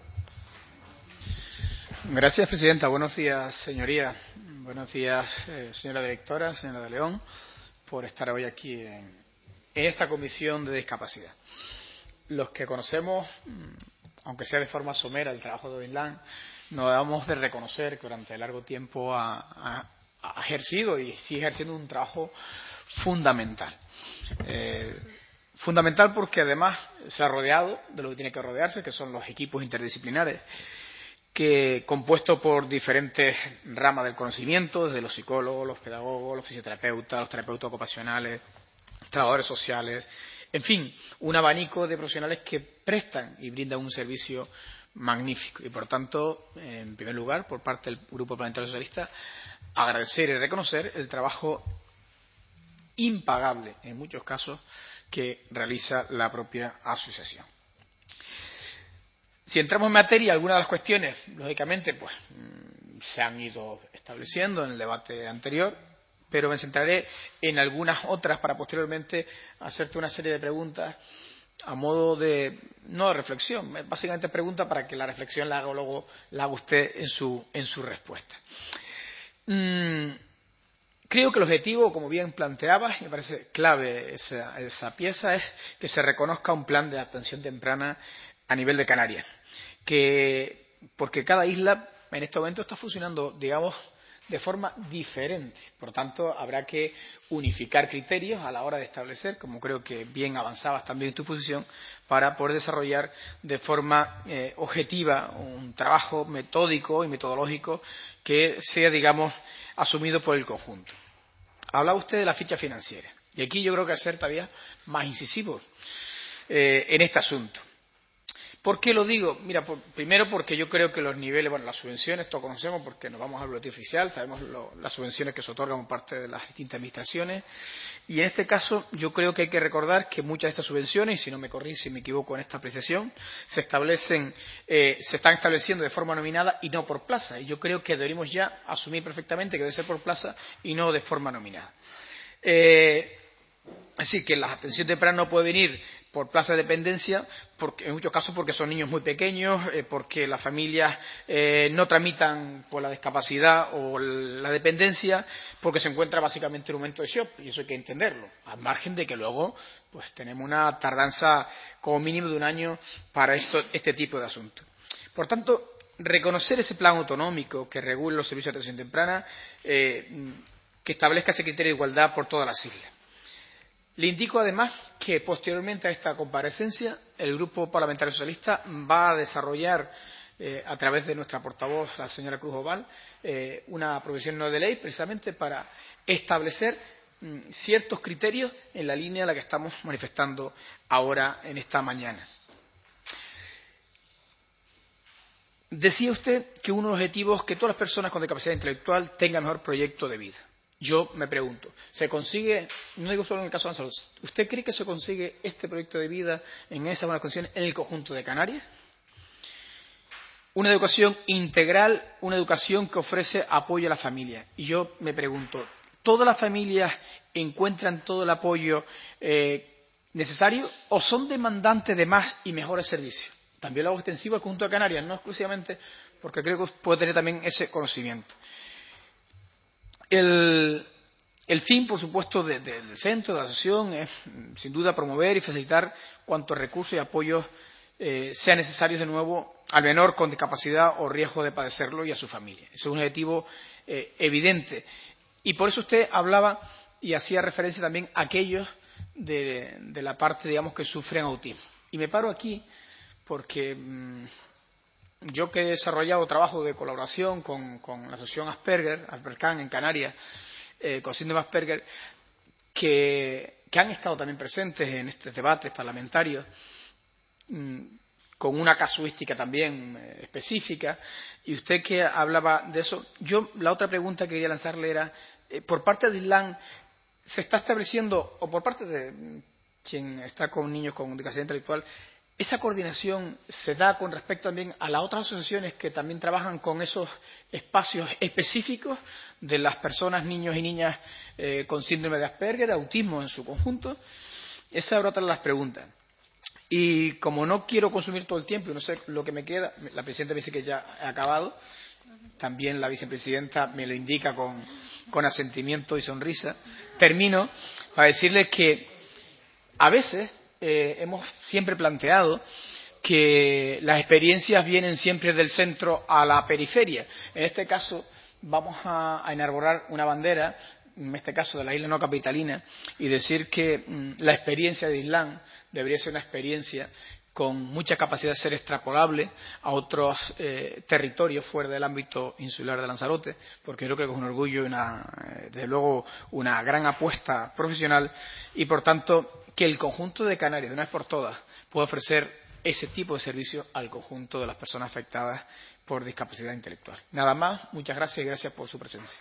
Gracias, presidenta. Buenos días, señoría. Buenos días, eh, señora directora, señora de León, por estar hoy aquí en, en esta comisión de discapacidad. Los que conocemos, aunque sea de forma somera, el trabajo de Oinlan, nos damos de reconocer que durante largo tiempo ha, ha, ha ejercido y sigue ejerciendo un trabajo fundamental. Eh, Fundamental porque además se ha rodeado de lo que tiene que rodearse, que son los equipos interdisciplinares, que compuestos por diferentes ramas del conocimiento, desde los psicólogos, los pedagogos, los fisioterapeutas, los terapeutas ocupacionales, los trabajadores sociales, en fin, un abanico de profesionales que prestan y brindan un servicio magnífico. Y por tanto, en primer lugar, por parte del Grupo Parlamentario Socialista, agradecer y reconocer el trabajo impagable, en muchos casos, que realiza la propia asociación. Si entramos en materia, algunas de las cuestiones, lógicamente, pues se han ido estableciendo en el debate anterior, pero me centraré en algunas otras para posteriormente hacerte una serie de preguntas a modo de, no de reflexión, básicamente pregunta para que la reflexión la haga luego la haga usted en su, en su respuesta. Mm, Creo que el objetivo, como bien planteabas, y me parece clave esa, esa pieza, es que se reconozca un plan de atención temprana a nivel de Canarias. Que, porque cada isla en este momento está funcionando, digamos, de forma diferente. Por tanto, habrá que unificar criterios a la hora de establecer, como creo que bien avanzabas también en tu posición, para poder desarrollar de forma eh, objetiva un trabajo metódico y metodológico que sea, digamos, asumido por el conjunto. Hablaba usted de la ficha financiera. Y aquí yo creo que hay que ser todavía más incisivo eh, en este asunto. ¿Por qué lo digo? Mira, por, primero porque yo creo que los niveles, bueno, las subvenciones, todos conocemos porque nos vamos al boletín oficial, sabemos lo, las subvenciones que se otorgan por parte de las distintas administraciones, y en este caso yo creo que hay que recordar que muchas de estas subvenciones, y si no me corrí, si me equivoco en esta apreciación, se establecen, eh, se están estableciendo de forma nominada y no por plaza, y yo creo que deberíamos ya asumir perfectamente que debe ser por plaza y no de forma nominada. Eh, Así que la atención temprana no puede venir por plaza de dependencia, porque, en muchos casos porque son niños muy pequeños, eh, porque las familias eh, no tramitan por la discapacidad o la dependencia, porque se encuentra básicamente en un momento de shock, y eso hay que entenderlo, al margen de que luego pues tenemos una tardanza como mínimo de un año para esto, este tipo de asuntos. Por tanto, reconocer ese plan autonómico que regule los servicios de atención temprana, eh, que establezca ese criterio de igualdad por todas las islas. Le indico además que posteriormente a esta comparecencia el Grupo Parlamentario Socialista va a desarrollar eh, a través de nuestra portavoz, la señora Cruz Oval, eh, una proposición no de ley precisamente para establecer mm, ciertos criterios en la línea en la que estamos manifestando ahora en esta mañana. Decía usted que uno de los objetivos es que todas las personas con discapacidad intelectual tengan mejor proyecto de vida. Yo me pregunto, ¿se consigue, no digo solo en el caso de Lanzarote, ¿usted cree que se consigue este proyecto de vida en esas buenas condiciones en el conjunto de Canarias? Una educación integral, una educación que ofrece apoyo a la familia. Y yo me pregunto, ¿todas las familias encuentran todo el apoyo eh, necesario o son demandantes de más y mejores servicios? También lo hago extensivo al conjunto de Canarias, no exclusivamente porque creo que puede tener también ese conocimiento. El, el fin, por supuesto, de, de, del centro, de la asociación, es sin duda promover y facilitar cuantos recursos y apoyos eh, sean necesarios de nuevo al menor con discapacidad o riesgo de padecerlo y a su familia. Ese es un objetivo eh, evidente. Y por eso usted hablaba y hacía referencia también a aquellos de, de la parte, digamos, que sufren autismo. Y me paro aquí porque mmm, yo que he desarrollado trabajo de colaboración con, con la asociación Asperger, Aspercan en Canarias, eh, con síndrome Asperger, que, que han estado también presentes en estos debates parlamentarios, mmm, con una casuística también eh, específica, y usted que hablaba de eso, yo la otra pregunta que quería lanzarle era, eh, por parte de Islam, ¿se está estableciendo, o por parte de quien está con niños con discapacidad intelectual, esa coordinación se da con respecto también a las otras asociaciones que también trabajan con esos espacios específicos de las personas, niños y niñas eh, con síndrome de Asperger, autismo en su conjunto? Esa era otra de las preguntas. Y como no quiero consumir todo el tiempo y no sé lo que me queda, la presidenta me dice que ya he acabado, también la vicepresidenta me lo indica con, con asentimiento y sonrisa, termino para decirles que a veces Eh, hemos siempre planteado que las experiencias vienen siempre del centro a la periferia. En este caso vamos a, a enarbolar una bandera, en este caso de la isla no capitalina, y decir que mmm, la experiencia de Islam debería ser una experiencia con mucha capacidad de ser extrapolable a otros eh, territorios fuera del ámbito insular de Lanzarote, porque yo creo que es un orgullo y una, desde luego una gran apuesta profesional, y por tanto que el conjunto de Canarias, de una vez por todas, pueda ofrecer ese tipo de servicio al conjunto de las personas afectadas por discapacidad intelectual. Nada más, muchas gracias y gracias por su presencia.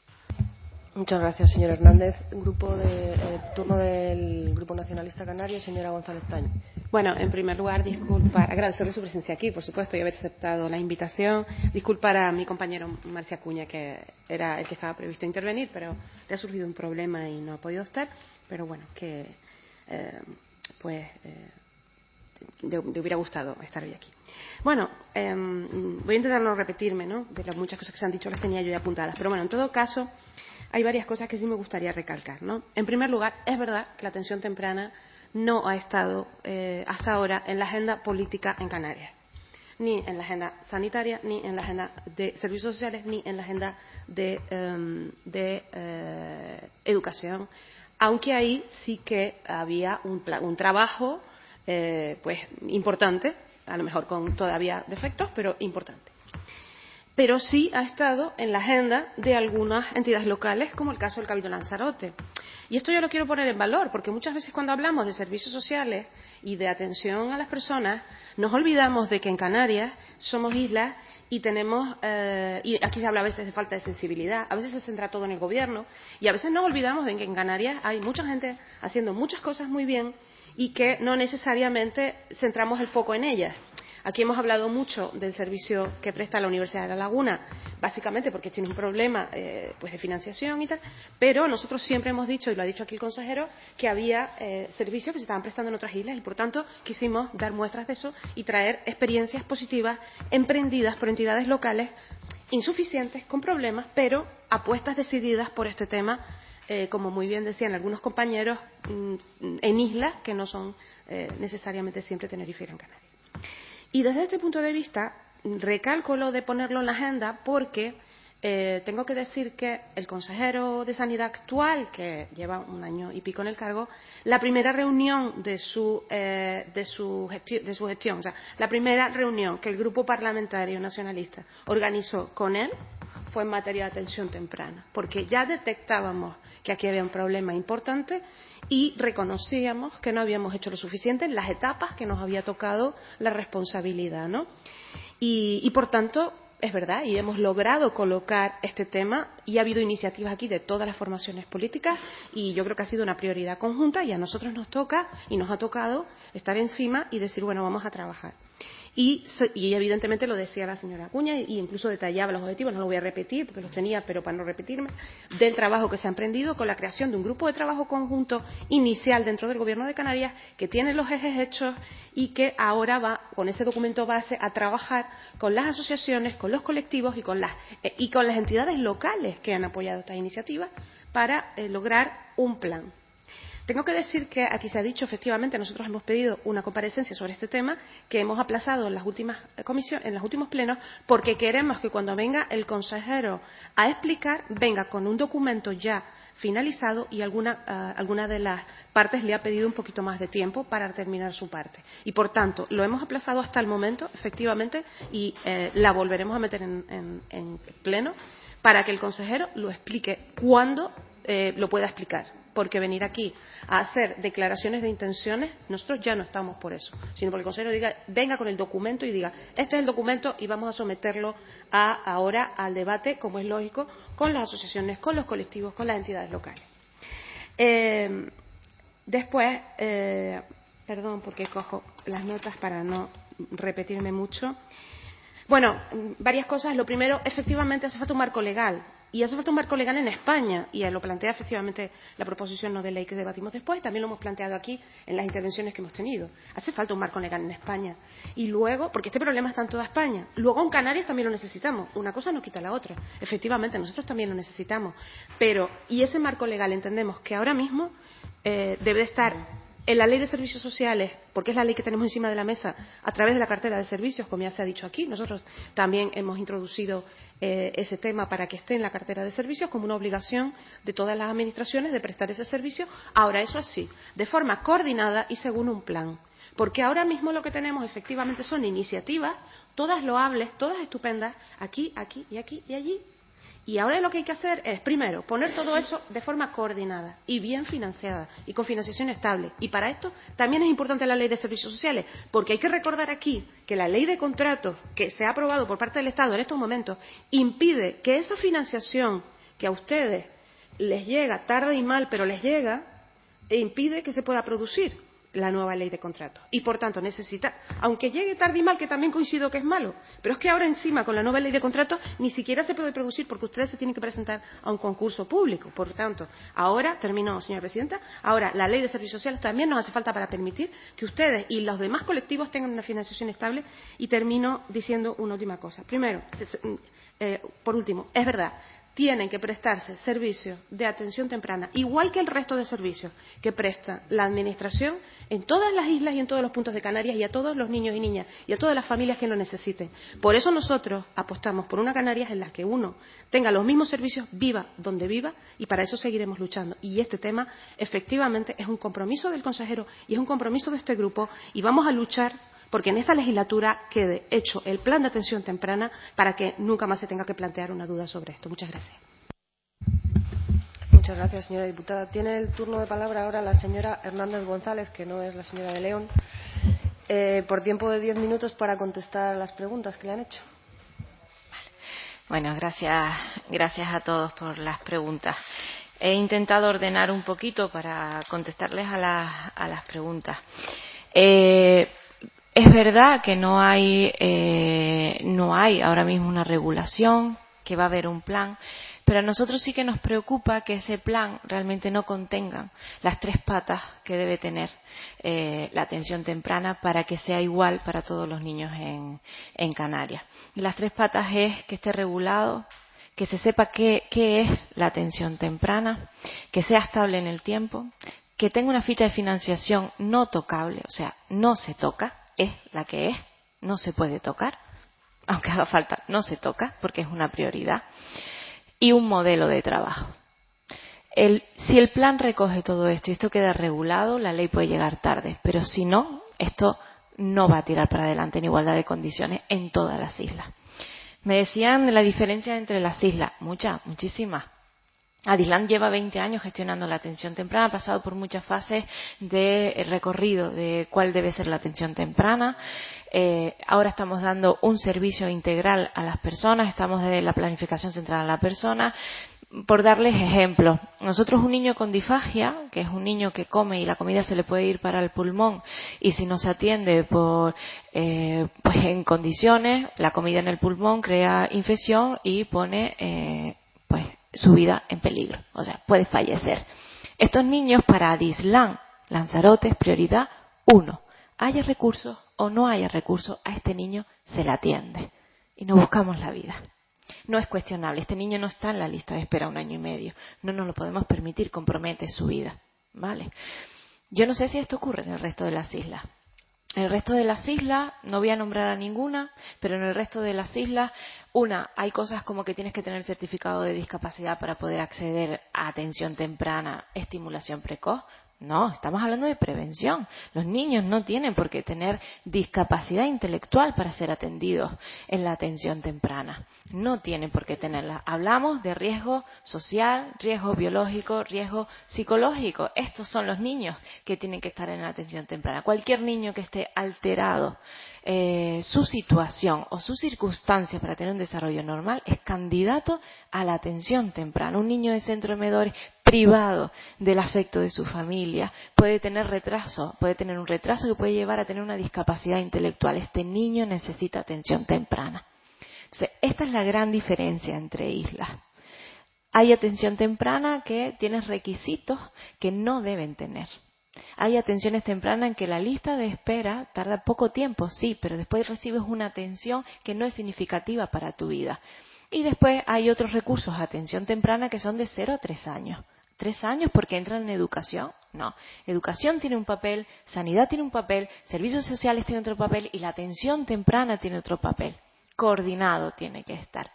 Muchas gracias, señor Hernández. Grupo de, eh, turno del Grupo Nacionalista Canario, señora González Taño. Bueno, en primer lugar, disculpar, agradecerle su presencia aquí, por supuesto, y haber aceptado la invitación. Disculpar a mi compañero Marcia Acuña, que era el que estaba previsto intervenir, pero le ha surgido un problema y no ha podido estar. Pero bueno, que eh, pues eh, le hubiera gustado estar hoy aquí. Bueno, eh, voy a intentar no repetirme, ¿no? De las muchas cosas que se han dicho las tenía yo ya apuntadas. Pero bueno, en todo caso, hay varias cosas que sí me gustaría recalcar, ¿no? En primer lugar, es verdad que la atención temprana no ha estado eh, hasta ahora en la agenda política en Canarias, ni en la agenda sanitaria, ni en la agenda de servicios sociales, ni en la agenda de, um, de eh, educación, aunque ahí sí que había un, un trabajo eh, pues importante, a lo mejor con todavía defectos, pero importante. Pero sí ha estado en la agenda de algunas entidades locales, como el caso del Cabildo Lanzarote. Y esto yo lo quiero poner en valor, porque muchas veces cuando hablamos de servicios sociales y de atención a las personas, nos olvidamos de que en Canarias somos islas y tenemos, eh, y aquí se habla a veces de falta de sensibilidad, a veces se centra todo en el gobierno, y a veces nos olvidamos de que en Canarias hay mucha gente haciendo muchas cosas muy bien y que no necesariamente centramos el foco en ellas. Aquí hemos hablado mucho del servicio que presta la Universidad de La Laguna, básicamente porque tiene un problema eh, pues de financiación y tal, pero nosotros siempre hemos dicho, y lo ha dicho aquí el consejero, que había eh, servicios que se estaban prestando en otras islas y, por tanto, quisimos dar muestras de eso y traer experiencias positivas emprendidas por entidades locales insuficientes, con problemas, pero apuestas decididas por este tema, eh, como muy bien decían algunos compañeros, mm, en islas que no son eh, necesariamente siempre Tenerife y Gran Canaria. Y desde este punto de vista, recalco lo de ponerlo en la agenda porque eh, tengo que decir que el consejero de Sanidad actual, que lleva un año y pico en el cargo, la primera reunión de su, eh, de su, gestión, de su gestión, o sea, la primera reunión que el Grupo Parlamentario Nacionalista organizó con él fue en materia de atención temprana, porque ya detectábamos que aquí había un problema importante y reconocíamos que no habíamos hecho lo suficiente en las etapas que nos había tocado la responsabilidad, ¿no? Y, y por tanto, es verdad, y hemos logrado colocar este tema y ha habido iniciativas aquí de todas las formaciones políticas y yo creo que ha sido una prioridad conjunta y a nosotros nos toca y nos ha tocado estar encima y decir, bueno, vamos a trabajar. Y, y evidentemente lo decía la señora Acuña e incluso detallaba los objetivos, no lo voy a repetir porque los tenía, pero para no repetirme, del trabajo que se ha emprendido con la creación de un grupo de trabajo conjunto inicial dentro del Gobierno de Canarias que tiene los ejes hechos y que ahora va, con ese documento base, a trabajar con las asociaciones, con los colectivos y con las, eh, y con las entidades locales que han apoyado esta iniciativa para eh, lograr un plan. Tengo que decir que aquí se ha dicho, efectivamente, nosotros hemos pedido una comparecencia sobre este tema que hemos aplazado en las últimas comisiones, en los últimos plenos, porque queremos que cuando venga el consejero a explicar, venga con un documento ya finalizado y alguna, uh, alguna de las partes le ha pedido un poquito más de tiempo para terminar su parte. Y, por tanto, lo hemos aplazado hasta el momento, efectivamente, y eh, la volveremos a meter en, en, en pleno para que el consejero lo explique cuando eh, lo pueda explicar. Porque venir aquí a hacer declaraciones de intenciones, nosotros ya no estamos por eso, sino porque el consejero diga, venga con el documento y diga, este es el documento y vamos a someterlo a, ahora al debate, como es lógico, con las asociaciones, con los colectivos, con las entidades locales. Eh, después, eh, perdón porque cojo las notas para no repetirme mucho. Bueno, varias cosas. Lo primero, efectivamente hace falta un marco legal. Y hace falta un marco legal en España, y lo plantea efectivamente la proposición no de ley que debatimos después, también lo hemos planteado aquí en las intervenciones que hemos tenido. Hace falta un marco legal en España. Y luego, porque este problema está en toda España, luego en Canarias también lo necesitamos. Una cosa no quita la otra. Efectivamente, nosotros también lo necesitamos. Pero, y ese marco legal entendemos que ahora mismo eh, debe estar en la Ley de Servicios Sociales, porque es la ley que tenemos encima de la mesa, a través de la cartera de servicios, como ya se ha dicho aquí. Nosotros también hemos introducido eh, ese tema para que esté en la cartera de servicios como una obligación de todas las administraciones de prestar ese servicio. Ahora, eso sí, de forma coordinada y según un plan. Porque ahora mismo lo que tenemos efectivamente son iniciativas, todas loables, todas estupendas, aquí, aquí y aquí y allí. Y ahora lo que hay que hacer es, primero, poner todo eso de forma coordinada y bien financiada y con financiación estable. Y para esto también es importante la Ley de Servicios Sociales, porque hay que recordar aquí que la Ley de Contratos que se ha aprobado por parte del Estado en estos momentos impide que esa financiación que a ustedes les llega tarde y mal, pero les llega, e impide que se pueda producir la nueva ley de contratos. Y, por tanto, necesita, aunque llegue tarde y mal, que también coincido que es malo, pero es que ahora encima, con la nueva ley de contratos, ni siquiera se puede producir porque ustedes se tienen que presentar a un concurso público. Por tanto, ahora, termino, señora presidenta, ahora la ley de servicios sociales también nos hace falta para permitir que ustedes y los demás colectivos tengan una financiación estable. Y termino diciendo una última cosa. Primero, eh, por último, es verdad, tienen que prestarse servicios de atención temprana, igual que el resto de servicios que presta la Administración en todas las islas y en todos los puntos de Canarias y a todos los niños y niñas y a todas las familias que lo necesiten. Por eso nosotros apostamos por una Canarias en la que uno tenga los mismos servicios, viva donde viva, y para eso seguiremos luchando. Y este tema, efectivamente, es un compromiso del consejero y es un compromiso de este grupo, y vamos a luchar porque en esta legislatura quede hecho el plan de atención temprana para que nunca más se tenga que plantear una duda sobre esto. Muchas gracias. Muchas gracias, señora diputada. Tiene el turno de palabra ahora la señora Hernández González, que no es la señora de León, eh, por tiempo de diez minutos para contestar a las preguntas que le han hecho. Bueno, gracias, gracias a todos por las preguntas. He intentado ordenar un poquito para contestarles a las, a las preguntas. Eh, es verdad que no hay, eh, no hay ahora mismo una regulación, que va a haber un plan, pero a nosotros sí que nos preocupa que ese plan realmente no contenga las tres patas que debe tener eh, la atención temprana para que sea igual para todos los niños en, en Canarias. Y las tres patas es que esté regulado, que se sepa qué, qué es la atención temprana, que sea estable en el tiempo, que tenga una ficha de financiación no tocable, o sea, no se toca, es la que es, no se puede tocar, aunque haga falta, no se toca porque es una prioridad, y un modelo de trabajo. El, si el plan recoge todo esto y esto queda regulado, la ley puede llegar tarde, pero si no, esto no va a tirar para adelante en igualdad de condiciones en todas las islas. Me decían la diferencia entre las islas, muchas, muchísimas. Adisland lleva veinte años gestionando la atención temprana, ha pasado por muchas fases de recorrido de cuál debe ser la atención temprana. Eh, ahora estamos dando un servicio integral a las personas, estamos de la planificación central a la persona. Por darles ejemplos, nosotros un niño con disfagia, que es un niño que come y la comida se le puede ir para el pulmón, y si no se atiende por, eh, pues en condiciones, la comida en el pulmón crea infección y pone eh, pues su vida en peligro, o sea, puede fallecer. Estos niños para Adisland, Lanzarote, es prioridad uno. Haya recursos o no haya recursos, a este niño se le atiende y no buscamos la vida. No es cuestionable, este niño no está en la lista de espera un año y medio, no nos lo podemos permitir, compromete su vida, ¿vale? Yo no sé si esto ocurre en el resto de las islas. En el resto de las islas, no voy a nombrar a ninguna, pero en el resto de las islas, una, hay cosas como que tienes que tener certificado de discapacidad para poder acceder a atención temprana, estimulación precoz. No, estamos hablando de prevención. Los niños no tienen por qué tener discapacidad intelectual para ser atendidos en la atención temprana. No tienen por qué tenerla. Hablamos de riesgo social, riesgo biológico, riesgo psicológico. Estos son los niños que tienen que estar en la atención temprana. Cualquier niño que esté alterado eh, su situación o su circunstancia para tener un desarrollo normal es candidato a la atención temprana. Un niño de centro de menores privado del afecto de su familia puede tener retraso, puede tener un retraso que puede llevar a tener una discapacidad intelectual. Este niño necesita atención temprana. Entonces, esta es la gran diferencia entre islas. Hay atención temprana que tiene requisitos que no deben tener. Hay atenciones tempranas en que la lista de espera tarda poco tiempo, sí, pero después recibes una atención que no es significativa para tu vida. Y después hay otros recursos de atención temprana que son de cero a tres años. ¿Tres años porque entran en educación? No. Educación tiene un papel, sanidad tiene un papel, servicios sociales tiene otro papel y la atención temprana tiene otro papel. Coordinado tiene que estar.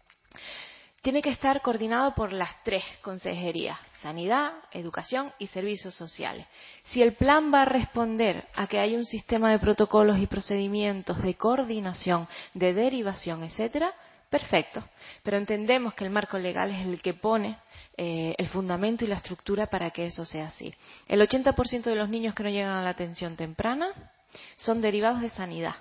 Tiene que estar coordinado por las tres consejerías, sanidad, educación y servicios sociales. Si el plan va a responder a que hay un sistema de protocolos y procedimientos de coordinación, de derivación, etcétera, perfecto. Pero entendemos que el marco legal es el que pone eh, el fundamento y la estructura para que eso sea así. El ochenta por ciento de los niños que no llegan a la atención temprana son derivados de sanidad.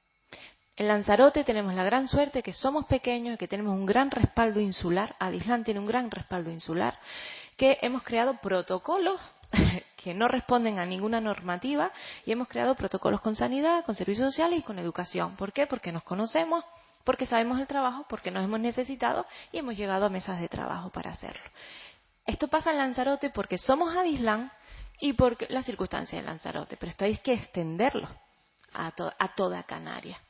En Lanzarote tenemos la gran suerte que somos pequeños y que tenemos un gran respaldo insular. Adisland tiene un gran respaldo insular, que hemos creado protocolos que no responden a ninguna normativa y hemos creado protocolos con sanidad, con servicios sociales y con educación. ¿Por qué? Porque nos conocemos, porque sabemos el trabajo, porque nos hemos necesitado y hemos llegado a mesas de trabajo para hacerlo. Esto pasa en Lanzarote porque somos Adisland y por las circunstancias de Lanzarote, pero esto hay que extenderlo a, to- a toda Canarias.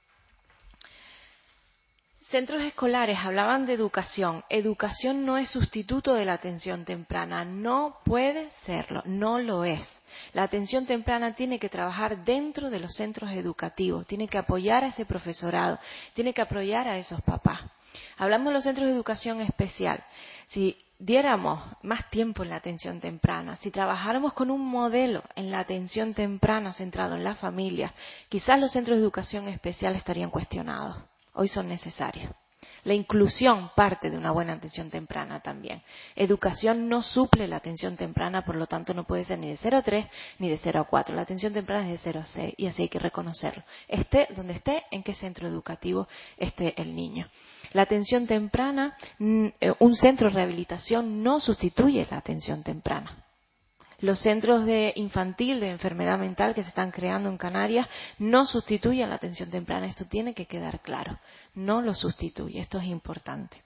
Centros escolares, hablaban de educación. Educación no es sustituto de la atención temprana, no puede serlo, no lo es. La atención temprana tiene que trabajar dentro de los centros educativos, tiene que apoyar a ese profesorado, tiene que apoyar a esos papás. Hablamos de los centros de educación especial. Si diéramos más tiempo en la atención temprana, si trabajáramos con un modelo en la atención temprana centrado en la familia, quizás los centros de educación especial estarían cuestionados. Hoy son necesarios. La inclusión parte de una buena atención temprana también. Educación no suple la atención temprana, por lo tanto no puede ser ni de cero a tres ni de cero a cuatro. La atención temprana es de cero a seis y así hay que reconocerlo. Esté donde esté, en qué centro educativo esté el niño. La atención temprana, un centro de rehabilitación no sustituye la atención temprana. Los centros de infantil de enfermedad mental que se están creando en Canarias no sustituyen la atención temprana. Esto tiene que quedar claro. No lo sustituye. Esto es importante.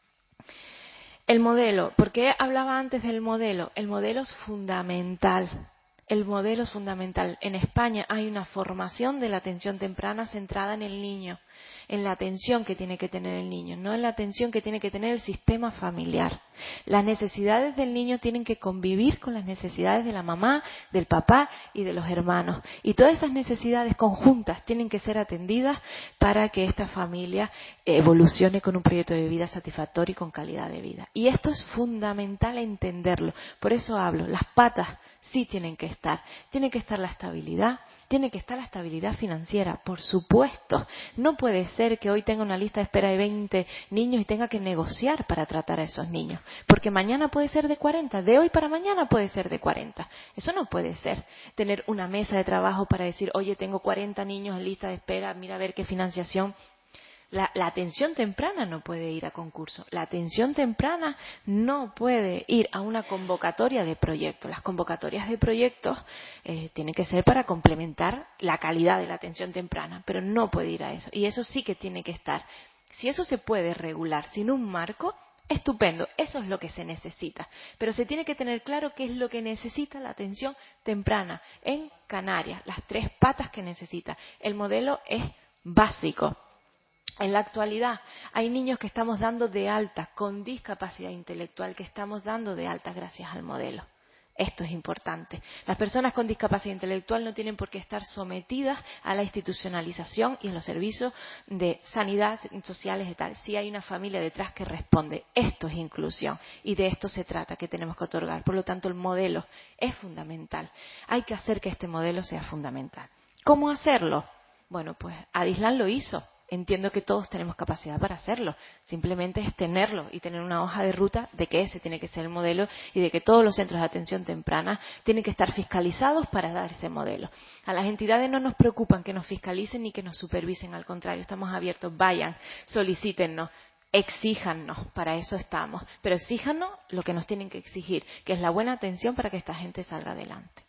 El modelo. ¿Por qué hablaba antes del modelo? El modelo es fundamental. El modelo es fundamental. En España hay una formación de la atención temprana centrada en el niño, en la atención que tiene que tener el niño, no en la atención que tiene que tener el sistema familiar. Las necesidades del niño tienen que convivir con las necesidades de la mamá, del papá y de los hermanos. Y todas esas necesidades conjuntas tienen que ser atendidas para que esta familia evolucione con un proyecto de vida satisfactorio y con calidad de vida. Y esto es fundamental entenderlo. Por eso hablo, las patas sí tienen que estar. Tiene que estar la estabilidad, tiene que estar la estabilidad financiera, por supuesto. No puede ser que hoy tenga una lista de espera de veinte niños y tenga que negociar para tratar a esos niños. Porque mañana puede ser de cuarenta, de hoy para mañana puede ser de cuarenta. Eso no puede ser. Tener una mesa de trabajo para decir, oye, tengo cuarenta niños en lista de espera, mira a ver qué financiación. La, la atención temprana no puede ir a concurso. La atención temprana no puede ir a una convocatoria de proyectos. Las convocatorias de proyectos eh, tienen que ser para complementar la calidad de la atención temprana, pero no puede ir a eso. Y eso sí que tiene que estar. Si eso se puede regular sin un marco, estupendo. Eso es lo que se necesita. Pero se tiene que tener claro qué es lo que necesita la atención temprana en Canarias. Las tres patas que necesita. El modelo es básico. En la actualidad hay niños que estamos dando de alta con discapacidad intelectual, que estamos dando de alta gracias al modelo. Esto es importante. Las personas con discapacidad intelectual no tienen por qué estar sometidas a la institucionalización y a los servicios de sanidad sociales y tal. Si hay una familia detrás que responde, esto es inclusión y de esto se trata, que tenemos que otorgar. Por lo tanto, el modelo es fundamental. Hay que hacer que este modelo sea fundamental. ¿Cómo hacerlo? Bueno, pues Adislan lo hizo. Entiendo que todos tenemos capacidad para hacerlo. Simplemente es tenerlo y tener una hoja de ruta de que ese tiene que ser el modelo y de que todos los centros de atención temprana tienen que estar fiscalizados para dar ese modelo. A las entidades no nos preocupan que nos fiscalicen ni que nos supervisen. Al contrario, estamos abiertos. Vayan, solicítennos, exíjannos. Para eso estamos. Pero exíjanos lo que nos tienen que exigir, que es la buena atención para que esta gente salga adelante.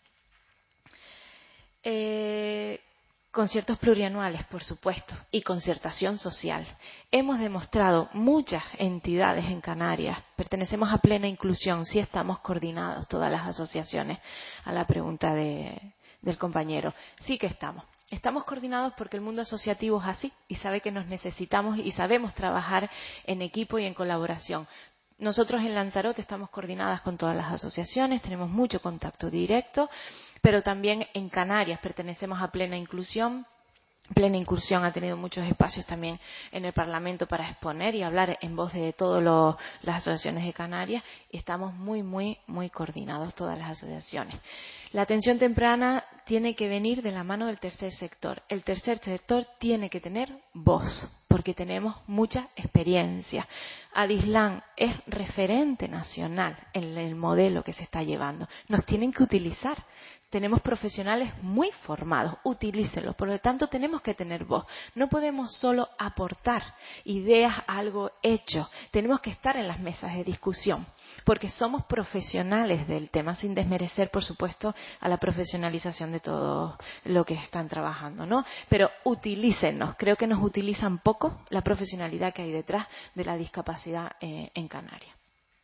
Eh... Conciertos plurianuales, por supuesto, y concertación social. Hemos demostrado muchas entidades en Canarias, pertenecemos a plena inclusión, sí estamos coordinados todas las asociaciones, a la pregunta de, del compañero. Sí que estamos. Estamos coordinados porque el mundo asociativo es así y sabe que nos necesitamos y sabemos trabajar en equipo y en colaboración. Nosotros en Lanzarote estamos coordinadas con todas las asociaciones, tenemos mucho contacto directo, pero también en Canarias pertenecemos a plena inclusión. Plena Inclusión ha tenido muchos espacios también en el Parlamento para exponer y hablar en voz de todas las asociaciones de Canarias y estamos muy, muy, muy coordinados todas las asociaciones. La atención temprana tiene que venir de la mano del tercer sector. El tercer sector tiene que tener voz porque tenemos mucha experiencia. Adislan es referente nacional en el modelo que se está llevando. Nos tienen que utilizar. Tenemos profesionales muy formados, utilícenlos. Por lo tanto, tenemos que tener voz. No podemos solo aportar ideas a algo hecho. Tenemos que estar en las mesas de discusión, porque somos profesionales del tema, sin desmerecer, por supuesto, a la profesionalización de todo lo que están trabajando, ¿no? Pero utilícennos. Creo que nos utilizan poco la profesionalidad que hay detrás de la discapacidad eh, en Canarias.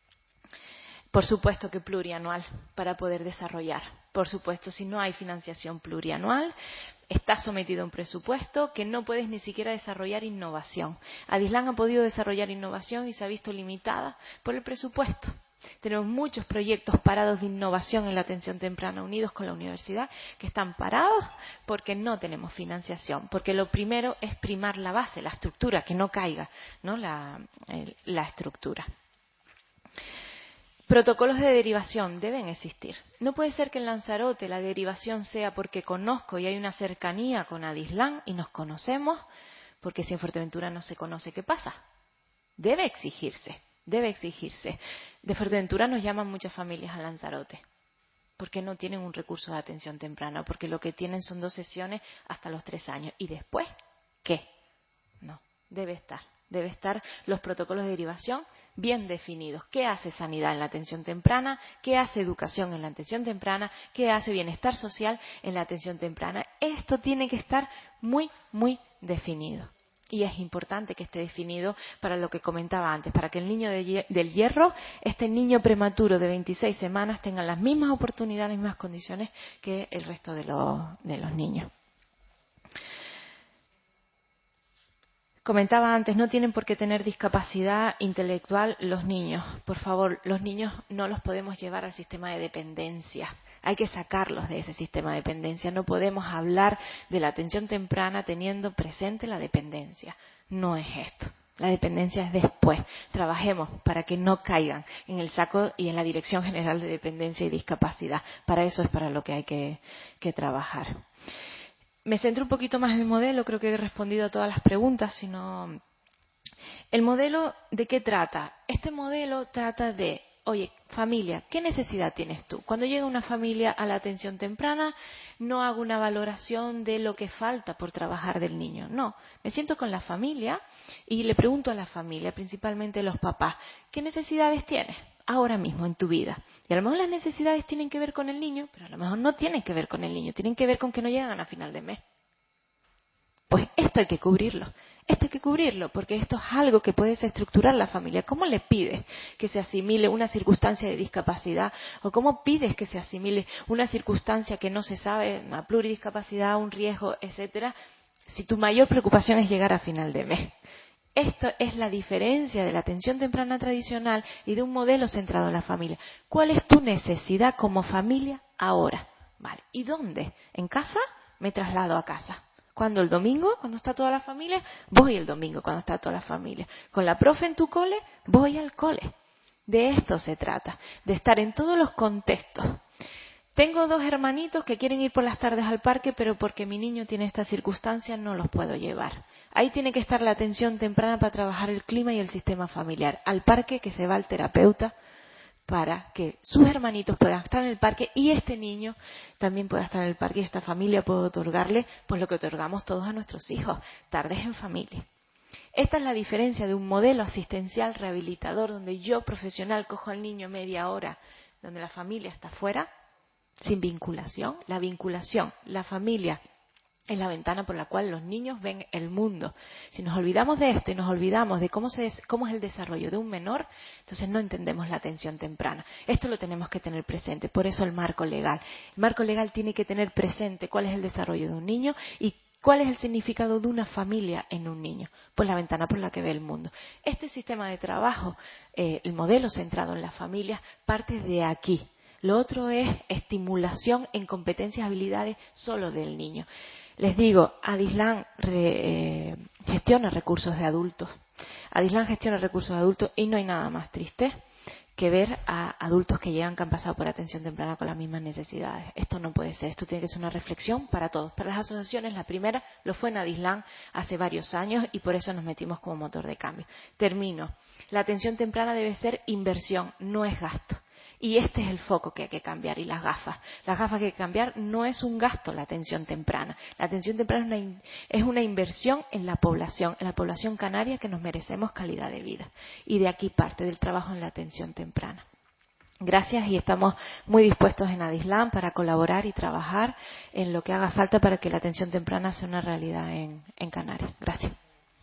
Por supuesto que plurianual para poder desarrollar. Por supuesto, si no hay financiación plurianual, estás sometido a un presupuesto que no puedes ni siquiera desarrollar innovación. Adislan ha podido desarrollar innovación y se ha visto limitada por el presupuesto. Tenemos muchos proyectos parados de innovación en la atención temprana unidos con la universidad que están parados porque no tenemos financiación. Porque lo primero es primar la base, la estructura, que no caiga, ¿no? la, el, la estructura. Protocolos de derivación deben existir. No puede ser que en Lanzarote la derivación sea porque conozco y hay una cercanía con Adislan y nos conocemos, porque si en Fuerteventura no se conoce, ¿qué pasa? Debe exigirse, debe exigirse. De Fuerteventura nos llaman muchas familias a Lanzarote porque no tienen un recurso de atención temprana, porque lo que tienen son dos sesiones hasta los tres años. ¿Y después qué? No, debe estar. Debe estar los protocolos de derivación bien definidos. ¿Qué hace sanidad en la atención temprana? ¿Qué hace educación en la atención temprana? ¿Qué hace bienestar social en la atención temprana? Esto tiene que estar muy, muy definido. Y es importante que esté definido para lo que comentaba antes, para que el niño de, del hierro, este niño prematuro de veintiséis semanas, tenga las mismas oportunidades, las mismas condiciones que el resto de los, de los niños. Comentaba antes, no tienen por qué tener discapacidad intelectual los niños. Por favor, los niños no los podemos llevar al sistema de dependencia. Hay que sacarlos de ese sistema de dependencia. No podemos hablar de la atención temprana teniendo presente la dependencia. No es esto. La dependencia es después. Trabajemos para que no caigan en el saco y en la Dirección General de Dependencia y Discapacidad. Para eso es para lo que hay que, que trabajar. Me centro un poquito más en el modelo, creo que he respondido a todas las preguntas, sino el modelo, ¿de qué trata? Este modelo trata de, oye, familia, ¿qué necesidad tienes tú? Cuando llega una familia a la atención temprana, no hago una valoración de lo que falta por trabajar del niño, no. Me siento con la familia y le pregunto a la familia, principalmente los papás, ¿qué necesidades tienes ahora mismo en tu vida? Y a lo mejor las necesidades tienen que ver con el niño, pero a lo mejor no tienen que ver con el niño, tienen que ver con que no llegan a final de mes. Pues esto hay que cubrirlo. Esto hay que cubrirlo porque esto es algo que puede desestructurar la familia. ¿Cómo le pides que se asimile una circunstancia de discapacidad? ¿O cómo pides que se asimile una circunstancia que no se sabe, una pluridiscapacidad, un riesgo, etcétera, si tu mayor preocupación es llegar a final de mes? Esto es la diferencia de la atención temprana tradicional y de un modelo centrado en la familia. ¿Cuál es tu necesidad como familia ahora? Vale. ¿Y dónde? ¿En casa? Me traslado a casa. ¿Cuándo? ¿El domingo? ¿Cuando está toda la familia? Voy el domingo cuando está toda la familia. ¿Con la profe en tu cole? Voy al cole. De esto se trata, de estar en todos los contextos. Tengo dos hermanitos que quieren ir por las tardes al parque, pero porque mi niño tiene esta circunstancia no los puedo llevar. Ahí tiene que estar la atención temprana para trabajar el clima y el sistema familiar. Al parque que se va el terapeuta para que sus hermanitos puedan estar en el parque y este niño también pueda estar en el parque y esta familia pueda otorgarle pues lo que otorgamos todos a nuestros hijos, tardes en familia. Esta es la diferencia de un modelo asistencial rehabilitador donde yo, profesional, cojo al niño media hora, donde la familia está fuera, sin vinculación. La vinculación, la familia, es la ventana por la cual los niños ven el mundo. Si nos olvidamos de esto y nos olvidamos de cómo, se, cómo es el desarrollo de un menor, entonces no entendemos la atención temprana. Esto lo tenemos que tener presente, por eso el marco legal. El marco legal tiene que tener presente cuál es el desarrollo de un niño y cuál es el significado de una familia en un niño. Pues la ventana por la que ve el mundo. Este sistema de trabajo, eh, el modelo centrado en las familias, parte de aquí. Lo otro es estimulación en competencias y habilidades solo del niño. Les digo, Adislan re, eh, gestiona recursos de adultos. Adislan gestiona recursos de adultos y no hay nada más triste que ver a adultos que llegan, que han pasado por atención temprana con las mismas necesidades. Esto no puede ser. Esto tiene que ser una reflexión para todos. Para las asociaciones, la primera lo fue en Adislan hace varios años y por eso nos metimos como motor de cambio. Termino. La atención temprana debe ser inversión, no es gasto. Y este es el foco que hay que cambiar. Y las gafas. Las gafas que hay que cambiar no es un gasto la atención temprana. La atención temprana es una, in, es una inversión en la población, en la población canaria que nos merecemos calidad de vida. Y de aquí parte del trabajo en la atención temprana. Gracias y estamos muy dispuestos en Adislan para colaborar y trabajar en lo que haga falta para que la atención temprana sea una realidad en, en Canarias. Gracias.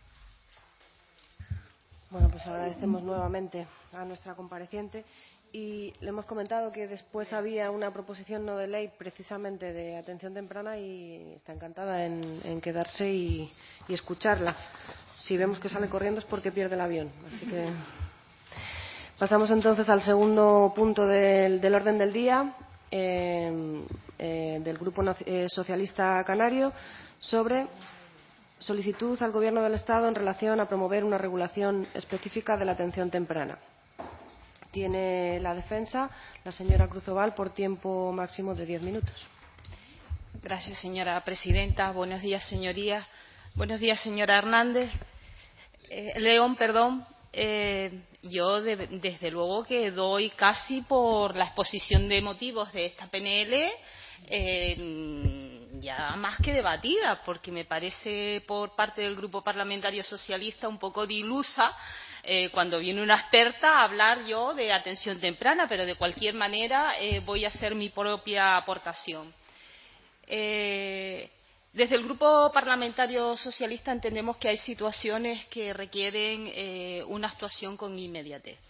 Bueno, pues agradecemos nuevamente a nuestra compareciente. Y le hemos comentado que después había una proposición no de ley precisamente de atención temprana y está encantada en, en quedarse y, y escucharla. Si vemos que sale corriendo es porque pierde el avión. Así que pasamos entonces al segundo punto del, del orden del día eh, eh, del Grupo Socialista Canario sobre solicitud al Gobierno del Estado en relación a promover una regulación específica de la atención temprana. Tiene la defensa la señora Cruzobal por tiempo máximo de diez minutos. Gracias, señora presidenta. Buenos días, señorías. Buenos días, señora Hernández. Eh, León, perdón. eh, yo de, desde luego que doy casi por la exposición de motivos de esta P N L eh, ya más que debatida, porque me parece por parte del Grupo Parlamentario Socialista un poco dilusa eh, cuando viene una experta a hablar yo de atención temprana, pero de cualquier manera eh, voy a hacer mi propia aportación. Eh, Desde el Grupo Parlamentario Socialista entendemos que hay situaciones que requieren eh, una actuación con inmediatez.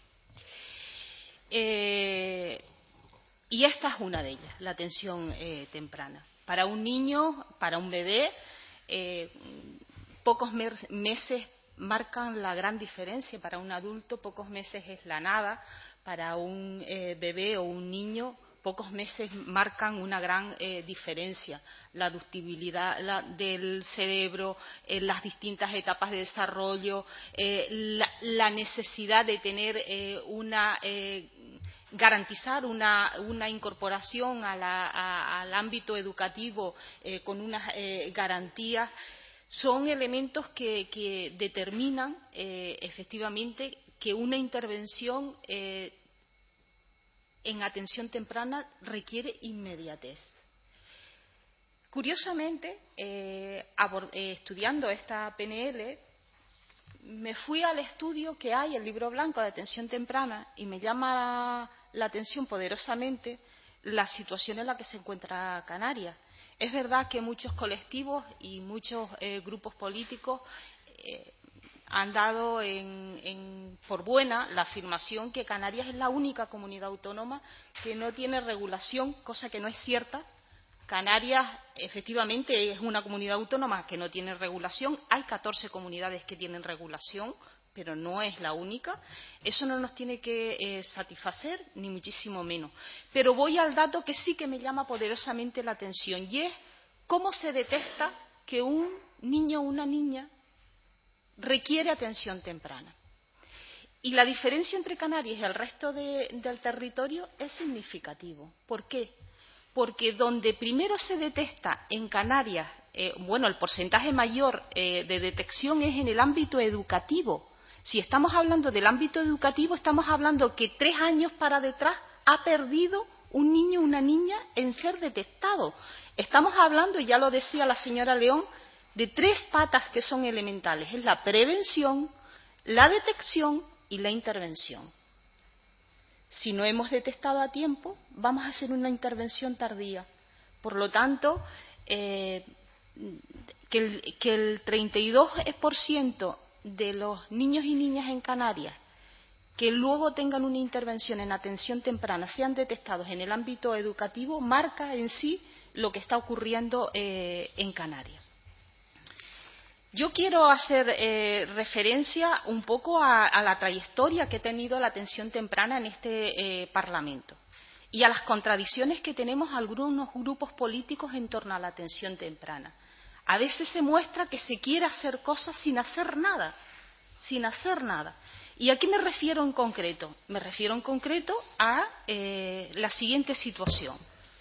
Eh, y esta es una de ellas, la atención eh, temprana. Para un niño, para un bebé, eh, pocos meses marcan la gran diferencia. Para un adulto, pocos meses es la nada. Para un eh, bebé o un niño, pocos meses marcan una gran eh, diferencia. La ductibilidad la, del cerebro, eh, las distintas etapas de desarrollo, eh, la, la necesidad de tener eh, una, eh, garantizar una, una incorporación a la, a, al ámbito educativo eh, con unas eh, garantías, son elementos que, que determinan eh, efectivamente que una intervención eh, en atención temprana requiere inmediatez. Curiosamente, eh, eh, estudiando esta P N L, me fui al estudio que hay, el libro blanco de atención temprana, y me llama la atención poderosamente la situación en la que se encuentra Canarias. Es verdad que muchos colectivos y muchos eh, grupos políticos eh, han dado en, en, por buena la afirmación que Canarias es la única comunidad autónoma que no tiene regulación, cosa que no es cierta. Canarias efectivamente es una comunidad autónoma que no tiene regulación. Hay catorce comunidades que tienen regulación, pero no es la única. Eso no nos tiene que eh, satisfacer, ni muchísimo menos. Pero voy al dato que sí que me llama poderosamente la atención, y es cómo se detecta que un niño o una niña requiere atención temprana. Y la diferencia entre Canarias y el resto de, del territorio es significativo. ¿Por qué? Porque donde primero se detecta en Canarias, eh, bueno, el porcentaje mayor eh, de detección es en el ámbito educativo. Si estamos hablando del ámbito educativo, estamos hablando que tres años para detrás ha perdido un niño o una niña en ser detectado. Estamos hablando, y ya lo decía la señora León, de tres patas que son elementales. Es la prevención, la detección y la intervención. Si no hemos detectado a tiempo, vamos a hacer una intervención tardía. Por lo tanto, eh, que, el, que el treinta y dos por ciento de los niños y niñas en Canarias que luego tengan una intervención en atención temprana sean detectados en el ámbito educativo marca en sí lo que está ocurriendo eh, en Canarias. Yo quiero hacer eh, referencia un poco a, a la trayectoria que ha tenido la atención temprana en este eh, Parlamento y a las contradicciones que tenemos algunos grupos políticos en torno a la atención temprana. A veces se muestra que se quiere hacer cosas sin hacer nada, sin hacer nada. ¿Y a qué me refiero en concreto? Me refiero en concreto a eh, la siguiente situación.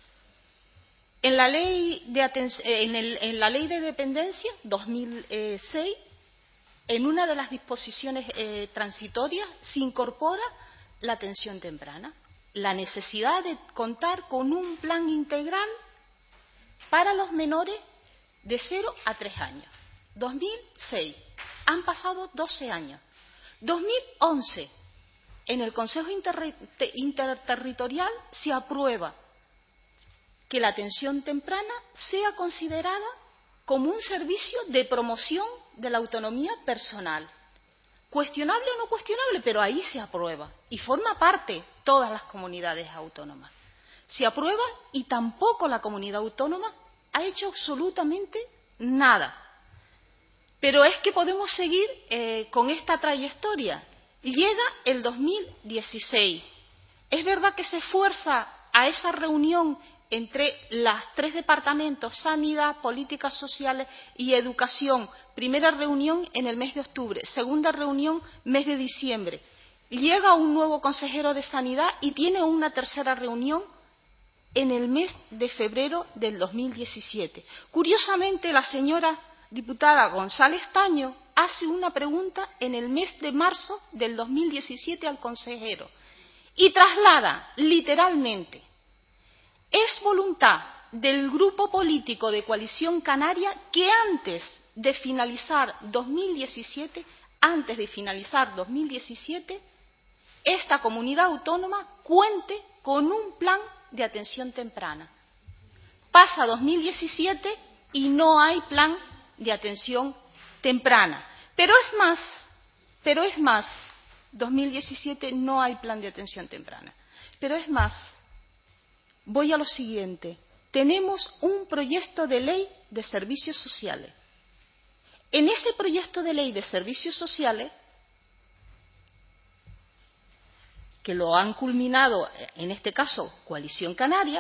En la ley de, en, el, en la ley de dependencia dos mil seis, en una de las disposiciones eh, transitorias se incorpora la atención temprana, la necesidad de contar con un plan integral para los menores de cero a tres años. dos mil seis, han pasado doce años. dos mil once, en el Consejo Inter Interterritorial se aprueba que la atención temprana sea considerada como un servicio de promoción de la autonomía personal. Cuestionable o no cuestionable, pero ahí se aprueba y forma parte todas las comunidades autónomas. Se aprueba y tampoco la comunidad autónoma ha hecho absolutamente nada. Pero es que podemos seguir eh, con esta trayectoria. Llega el dos mil dieciséis. Es verdad que se fuerza a esa reunión entre los tres departamentos, Sanidad, Políticas Sociales y Educación. Primera reunión en el mes de octubre, segunda reunión mes de diciembre. Llega un nuevo consejero de Sanidad y tiene una tercera reunión en el mes de febrero del dos mil diecisiete. Curiosamente, la señora diputada González Taño hace una pregunta en el mes de marzo del dos mil diecisiete al consejero y traslada literalmente: es voluntad del grupo político de Coalición Canaria que antes de finalizar dos mil diecisiete, antes de finalizar dos mil diecisiete, esta comunidad autónoma cuente con un plan de atención temprana. Pasa dos mil diecisiete y no hay plan de atención temprana. Pero es más, pero es más, dos mil diecisiete no hay plan de atención temprana. Pero es más, voy a lo siguiente. Tenemos un proyecto de ley de servicios sociales. En ese proyecto de ley de servicios sociales, que lo han culminado, en este caso, Coalición Canaria,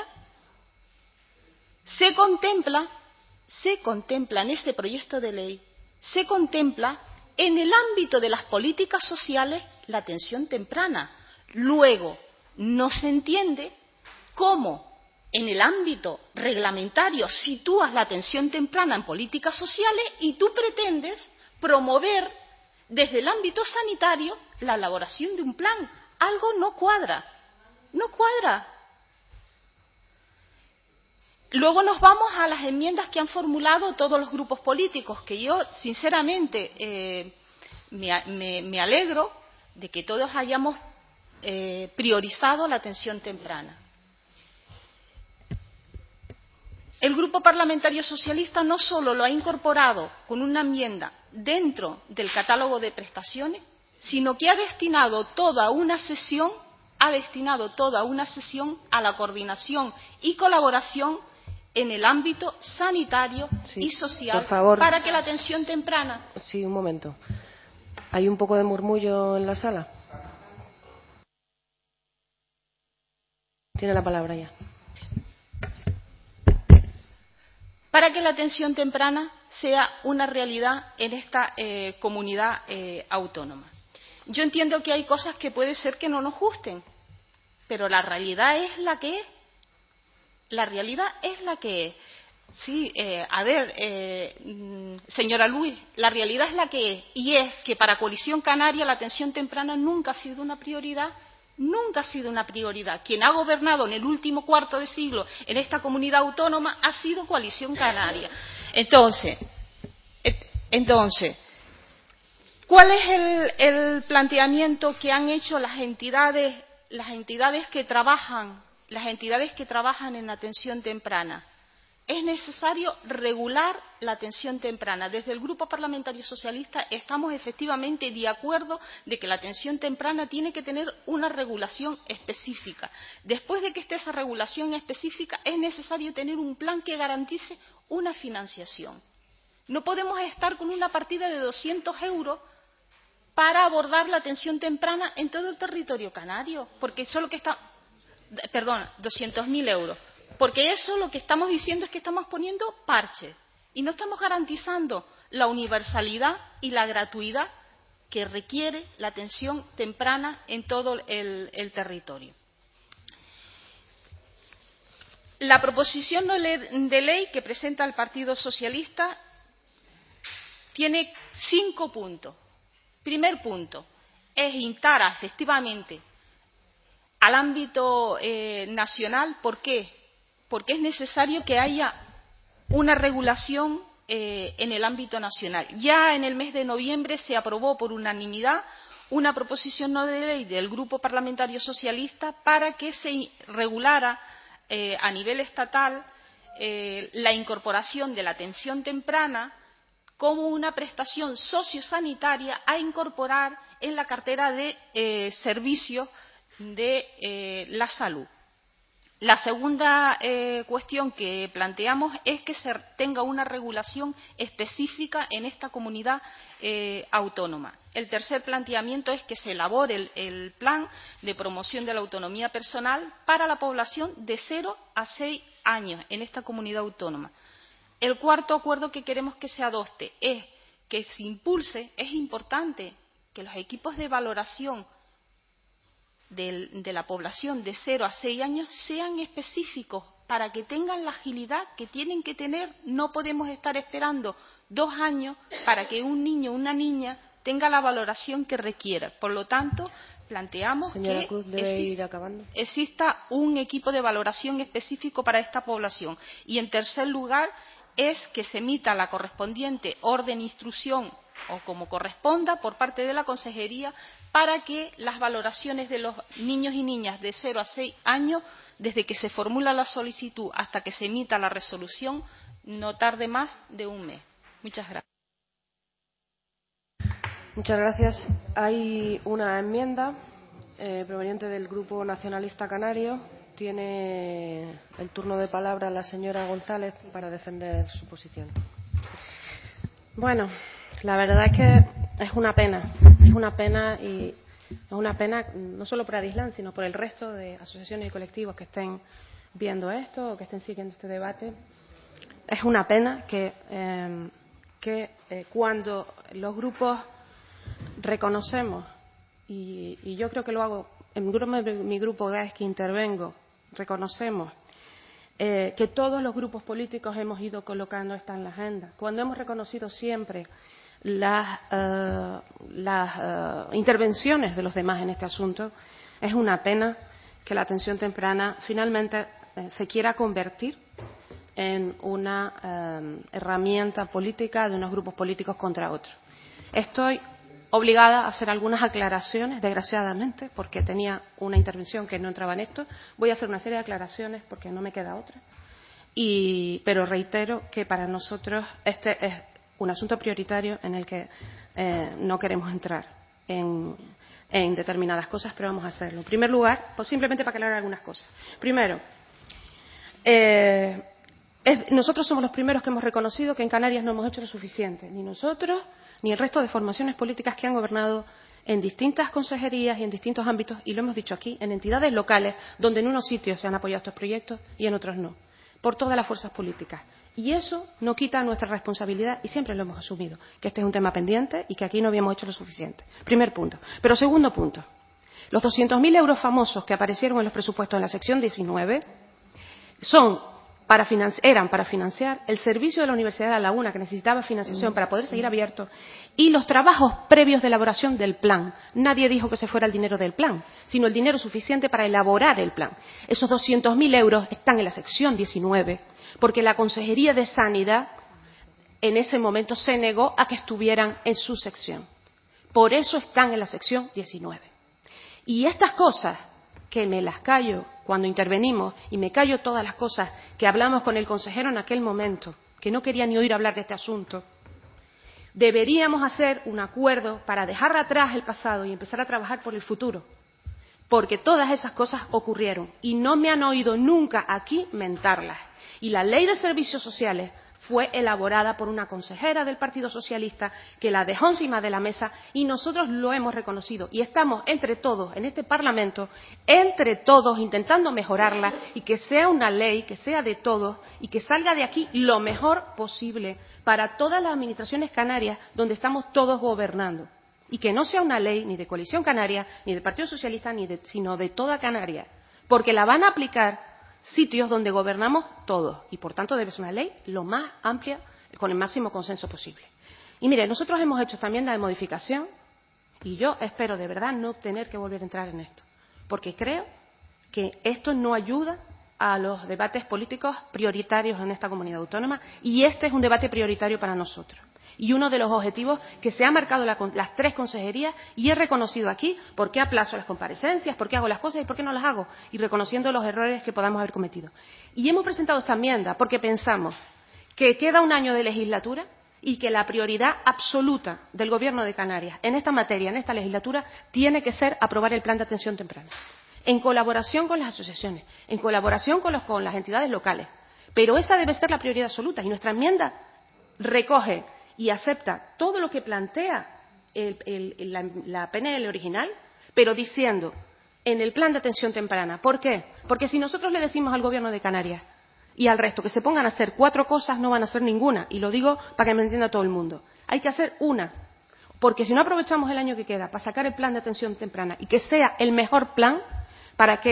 se contempla, se contempla en ese proyecto de ley, se contempla en el ámbito de las políticas sociales la atención temprana. Luego, no se entiende cómo en el ámbito reglamentario sitúas la atención temprana en políticas sociales y tú pretendes promover desde el ámbito sanitario la elaboración de un plan. Algo no cuadra, no cuadra. Luego nos vamos a las enmiendas que han formulado todos los grupos políticos, que yo, sinceramente, eh, me, me, me alegro de que todos hayamos eh, priorizado la atención temprana. El Grupo Parlamentario Socialista no solo lo ha incorporado con una enmienda dentro del catálogo de prestaciones, sino que ha destinado toda una sesión, ha destinado toda una sesión a la coordinación y colaboración en el ámbito sanitario sí, y social, por favor, para que la atención temprana. Sí, un momento. ¿Hay un poco de murmullo en la sala? Tiene la palabra ya. Para que la atención temprana sea una realidad en esta eh, comunidad eh, autónoma. Yo entiendo que hay cosas que puede ser que no nos gusten, pero la realidad es la que es. La realidad es la que es. Sí, eh, a ver, eh, señora Luis, la realidad es la que es, y es que para Coalición Canaria la atención temprana nunca ha sido una prioridad, nunca ha sido una prioridad. Quien ha gobernado en el último cuarto de siglo en esta comunidad autónoma ha sido Coalición Canaria. Entonces, entonces, ¿cuál es el, el planteamiento que han hecho las entidades, las entidades que trabajan, las entidades que trabajan en atención temprana? Es necesario regular la atención temprana. Desde el Grupo Parlamentario Socialista estamos efectivamente de acuerdo de que la atención temprana tiene que tener una regulación específica. Después de que esté esa regulación específica, es necesario tener un plan que garantice una financiación. No podemos estar con una partida de doscientos euros para abordar la atención temprana en todo el territorio canario, porque solo que está, perdón, doscientos mil euros. Porque eso lo que estamos diciendo es que estamos poniendo parches y no estamos garantizando la universalidad y la gratuidad que requiere la atención temprana en todo el, el territorio. La proposición de ley que presenta el Partido Socialista tiene cinco puntos. Primer punto es instar efectivamente al ámbito eh, nacional. ¿Por qué? Porque es necesario que haya una regulación eh, en el ámbito nacional. Ya en el mes de noviembre se aprobó por unanimidad una proposición no de ley del Grupo Parlamentario Socialista para que se regulara eh, a nivel estatal eh, la incorporación de la atención temprana como una prestación sociosanitaria a incorporar en la cartera de eh, servicios de eh, la salud. La segunda eh, cuestión que planteamos es que se tenga una regulación específica en esta comunidad eh, autónoma. El tercer planteamiento es que se elabore el, el plan de promoción de la autonomía personal para la población de cero a seis años en esta comunidad autónoma. El cuarto acuerdo que queremos que se adopte es que se impulse, es importante que los equipos de valoración de, de la población de cero a seis años sean específicos para que tengan la agilidad que tienen que tener. No podemos estar esperando dos años para que un niño o una niña tenga la valoración que requiera. Por lo tanto, planteamos Señora que Cruz, debe exi ir acabando. exista un equipo de valoración específico para esta población. Y, en tercer lugar, es que se emita la correspondiente orden, instrucción o como corresponda por parte de la Consejería para que las valoraciones de los niños y niñas de cero a seis años, desde que se formula la solicitud hasta que se emita la resolución, no tarde más de un mes. Muchas gracias. Muchas gracias. Hay una enmienda eh, proveniente del Grupo Nacionalista Canario. Tiene el turno de palabra la señora González para defender su posición. Bueno, la verdad es que es una pena, es una pena y es una pena no solo por Adislán, sino por el resto de asociaciones y colectivos que estén viendo esto o que estén siguiendo este debate. Es una pena que, eh, que eh, cuando los grupos reconocemos, y, y yo creo que lo hago, en mi grupo, mi grupo cada vez que intervengo, reconocemos eh, que todos los grupos políticos hemos ido colocando esta en la agenda. Cuando hemos reconocido siempre las, uh, las uh, intervenciones de los demás en este asunto, es una pena que la atención temprana finalmente eh, se quiera convertir en una eh, herramienta política de unos grupos políticos contra otros. Estoy obligada a hacer algunas aclaraciones, desgraciadamente, porque tenía una intervención que no entraba en esto. Voy a hacer una serie de aclaraciones porque no me queda otra. Y, pero reitero que para nosotros este es un asunto prioritario en el que eh, no queremos entrar en, en determinadas cosas, pero vamos a hacerlo. En primer lugar, pues simplemente para aclarar algunas cosas. Primero, eh, es, nosotros somos los primeros que hemos reconocido que en Canarias no hemos hecho lo suficiente, ni nosotros ni el resto de formaciones políticas que han gobernado en distintas consejerías y en distintos ámbitos, y lo hemos dicho aquí, en entidades locales, donde en unos sitios se han apoyado estos proyectos y en otros no, por todas las fuerzas políticas. Y eso no quita nuestra responsabilidad, y siempre lo hemos asumido, que este es un tema pendiente y que aquí no habíamos hecho lo suficiente. Primer punto. Pero segundo punto. Los doscientos mil euros famosos que aparecieron en los presupuestos en la sección diecinueve son para eran para financiar el servicio de la Universidad de La Laguna, que necesitaba financiación para poder seguir abierto, y los trabajos previos de elaboración del plan. Nadie dijo que se fuera el dinero del plan, sino el dinero suficiente para elaborar el plan. Esos doscientos mil euros están en la sección diecinueve, porque la Consejería de Sanidad en ese momento se negó a que estuvieran en su sección. Por eso están en la sección diecinueve. Y estas cosas, que me las callo cuando intervenimos y me callo todas las cosas que hablamos con el consejero en aquel momento, que no quería ni oír hablar de este asunto, deberíamos hacer un acuerdo para dejar atrás el pasado y empezar a trabajar por el futuro, porque todas esas cosas ocurrieron y no me han oído nunca aquí mentarlas. Y la Ley de Servicios Sociales fue elaborada por una consejera del Partido Socialista que la dejó encima de la mesa y nosotros lo hemos reconocido. Y estamos entre todos, en este Parlamento, entre todos intentando mejorarla y que sea una ley, que sea de todos y que salga de aquí lo mejor posible para todas las administraciones canarias donde estamos todos gobernando. Y que no sea una ley ni de Coalición Canaria, ni del Partido Socialista, ni de, sino de toda Canarias. Porque la van a aplicar sitios donde gobernamos todos y por tanto debe ser una ley lo más amplia, con el máximo consenso posible. Y mire, nosotros hemos hecho esta enmienda de modificación y yo espero de verdad no tener que volver a entrar en esto, porque creo que esto no ayuda a los debates políticos prioritarios en esta comunidad autónoma y este es un debate prioritario para nosotros. Y uno de los objetivos que se ha marcado la, las tres consejerías y he reconocido aquí por qué aplazo las comparecencias, por qué hago las cosas y por qué no las hago, y reconociendo los errores que podamos haber cometido. Y hemos presentado esta enmienda porque pensamos que queda un año de legislatura y que la prioridad absoluta del Gobierno de Canarias en esta materia, en esta legislatura, tiene que ser aprobar el plan de atención temprana, en colaboración con las asociaciones, en colaboración con, los, con las entidades locales. Pero esa debe ser la prioridad absoluta y nuestra enmienda recoge y acepta todo lo que plantea el, el, la, la P N L original, pero diciendo en el plan de atención temprana. ¿Por qué? Porque si nosotros le decimos al Gobierno de Canarias y al resto que se pongan a hacer cuatro cosas, no van a hacer ninguna. Y lo digo para que me entienda todo el mundo. Hay que hacer una. Porque si no aprovechamos el año que queda para sacar el plan de atención temprana y que sea el mejor plan, ¿para qué?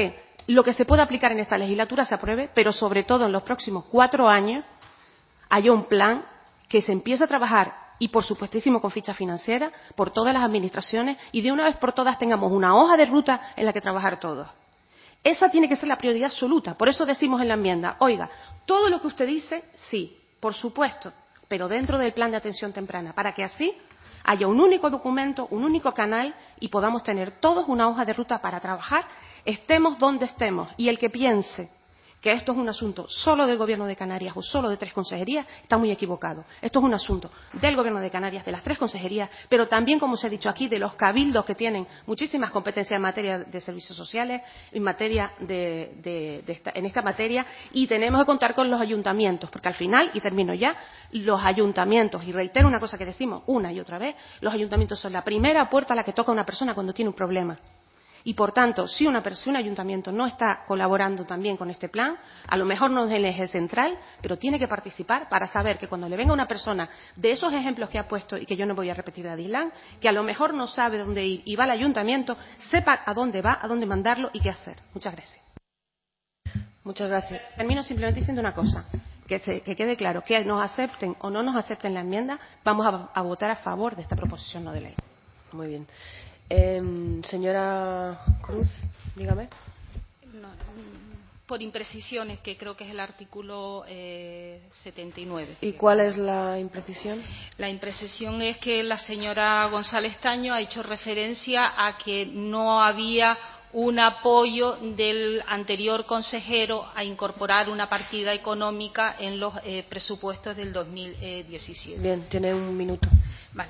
lo que se pueda aplicar en esta legislatura se apruebe, pero sobre todo en los próximos cuatro años haya un plan que se empiece a trabajar, y por supuestísimo con ficha financiera, por todas las administraciones, y de una vez por todas tengamos una hoja de ruta en la que trabajar todos. Esa tiene que ser la prioridad absoluta. Por eso decimos en la enmienda, oiga, todo lo que usted dice, sí, por supuesto, pero dentro del plan de atención temprana, para que así haya un único documento, un único canal y podamos tener todos una hoja de ruta para trabajar, estemos donde estemos. Y el que piense que esto es un asunto solo del Gobierno de Canarias o solo de tres consejerías, está muy equivocado. Esto es un asunto del Gobierno de Canarias, de las tres consejerías, pero también, como se ha dicho aquí, de los cabildos que tienen muchísimas competencias en materia de servicios sociales, en materia de, de, de esta, en esta materia, y tenemos que contar con los ayuntamientos, porque al final, y termino ya, los ayuntamientos, y reitero una cosa que decimos una y otra vez, los ayuntamientos son la primera puerta a la que toca una persona cuando tiene un problema. Y, por tanto, si una persona, un ayuntamiento no está colaborando también con este plan, a lo mejor no es el eje central, pero tiene que participar para saber que cuando le venga una persona de esos ejemplos que ha puesto y que yo no voy a repetir de Adislán, que a lo mejor no sabe dónde ir y va al ayuntamiento, sepa a dónde va, a dónde mandarlo y qué hacer. Muchas gracias. Muchas gracias. Termino simplemente diciendo una cosa, que, se, que quede claro, que nos acepten o no nos acepten la enmienda, vamos a, a votar a favor de esta proposición no de ley. Muy bien. Eh, señora Cruz, dígame. No, por imprecisiones, que creo que es el artículo eh, setenta y nueve. ¿Y cuál es la imprecisión? La imprecisión es que la señora González Taño ha hecho referencia a que no había un apoyo del anterior consejero a incorporar una partida económica en los eh, presupuestos del dos mil diecisiete. Bien, tiene un minuto. Vale.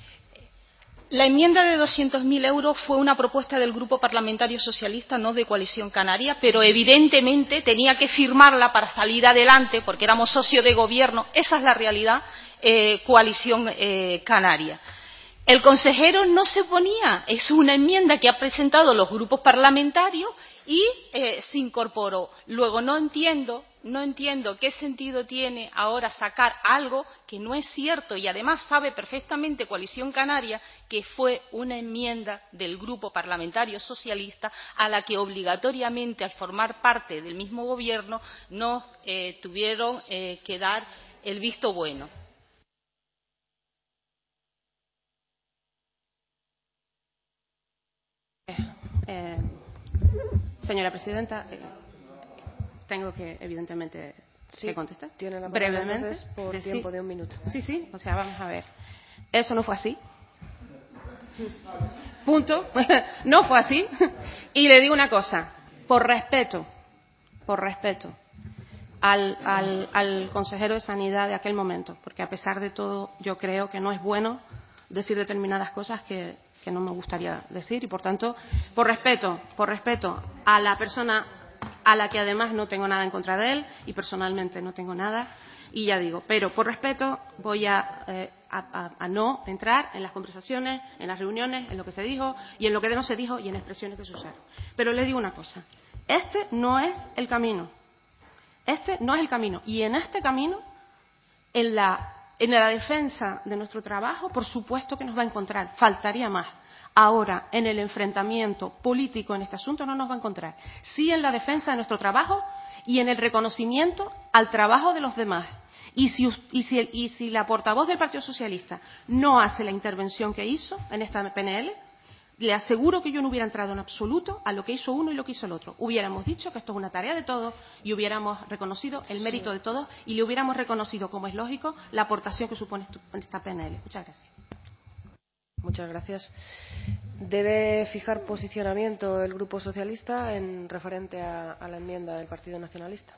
La enmienda de doscientos mil euros fue una propuesta del Grupo Parlamentario Socialista, no de Coalición Canaria, pero evidentemente tenía que firmarla para salir adelante, porque éramos socio de gobierno. Esa es la realidad, eh, Coalición eh, Canaria. El consejero no se oponía, es una enmienda que han presentado los grupos parlamentarios y eh, se incorporó. Luego no entiendo, no entiendo qué sentido tiene ahora sacar algo que no es cierto, y además sabe perfectamente Coalición Canaria que fue una enmienda del Grupo Parlamentario Socialista a la que obligatoriamente, al formar parte del mismo gobierno, nos eh, tuvieron eh, que dar el visto bueno. Eh, señora presidenta, eh, tengo que, evidentemente, sí, que contestar. Tiene la brevemente, por de tiempo sí, de un minuto. Sí, sí, o sea, vamos a ver. Eso no fue así. Punto. No fue así. Y le digo una cosa, por respeto, por respeto al, al, al consejero de Sanidad de aquel momento, porque a pesar de todo yo creo que no es bueno decir determinadas cosas que que no me gustaría decir, y por tanto, por respeto, por respeto a la persona a la que además no tengo nada en contra de él, y personalmente no tengo nada, y ya digo, pero por respeto voy a, eh, a, a, a no entrar en las conversaciones, en las reuniones, en lo que se dijo y en lo que no se dijo y en expresiones que se usaron. Pero le digo una cosa, este no es el camino, este no es el camino, y en este camino, en la En la defensa de nuestro trabajo, por supuesto que nos va a encontrar, faltaría más. Ahora, en el enfrentamiento político en este asunto no nos va a encontrar. Sí en la defensa de nuestro trabajo y en el reconocimiento al trabajo de los demás. Y si, y si, y si la portavoz del Partido Socialista no hace la intervención que hizo en esta P N L, le aseguro que yo no hubiera entrado en absoluto a lo que hizo uno y lo que hizo el otro. Hubiéramos dicho que esto es una tarea de todos y hubiéramos reconocido el mérito de todos y le hubiéramos reconocido, como es lógico, la aportación que supone esta P N L. Muchas gracias. Muchas gracias. ¿Debe fijar posicionamiento el Grupo Socialista en referente a, a la enmienda del Partido Nacionalista?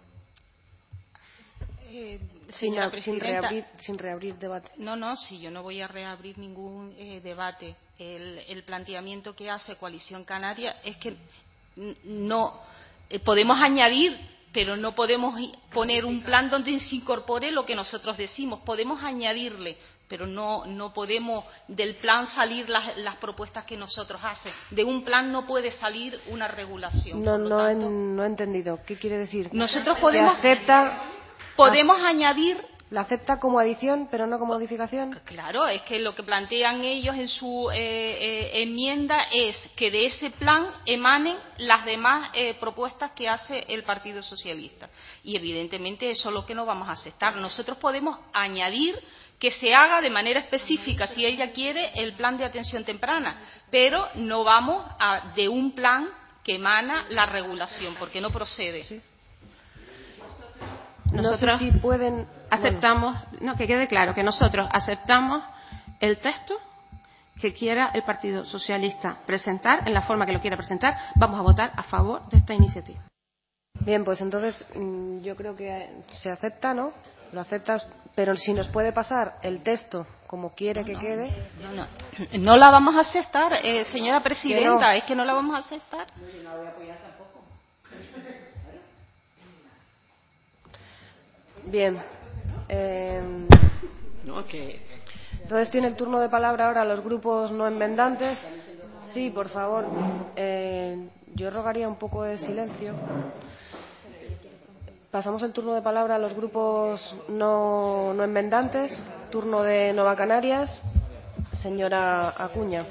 Eh, sin, señora sin, presidenta, reabrir, sin reabrir debate. No, no, sí, yo no voy a reabrir ningún eh, debate. El, el planteamiento que hace Coalición Canaria es que no eh, podemos añadir, pero no podemos poner un plan donde se incorpore lo que nosotros decimos. Podemos añadirle, pero no, no podemos del plan salir las, las propuestas que nosotros hacen. De un plan no puede salir una regulación. No, Por lo no, tanto, en, no he entendido. ¿Qué quiere decir? Nosotros podemos... acepta... Podemos añadir ¿La acepta como adición, pero no como modificación? Claro, es que lo que plantean ellos en su eh, eh, enmienda es que de ese plan emanen las demás eh, propuestas que hace el Partido Socialista. Y evidentemente eso es lo que no vamos a aceptar. Nosotros podemos añadir que se haga de manera específica, si ella quiere, el plan de atención temprana, pero no vamos a, de un plan que emana la regulación, porque no procede. Sí. Nosotros no sé si pueden aceptamos, bueno. no, que quede claro que nosotros aceptamos el texto que quiera el Partido Socialista presentar, en la forma que lo quiera presentar. Vamos a votar a favor de esta iniciativa. Bien, pues entonces yo creo que se acepta, ¿no? Lo aceptas, pero si nos puede pasar el texto como quiere no, que no, quede. No, no, no la vamos a aceptar, eh, señora presidenta, no? es que no la vamos a aceptar. Yo no la voy a apoyar tampoco. Bien. Eh, No, que... Entonces tiene el turno de palabra ahora los grupos no enmendantes. Sí, por favor. Eh, yo rogaría un poco de silencio. Pasamos el turno de palabra a los grupos no, no enmendantes. Turno de Nueva Canarias. Señora Acuña.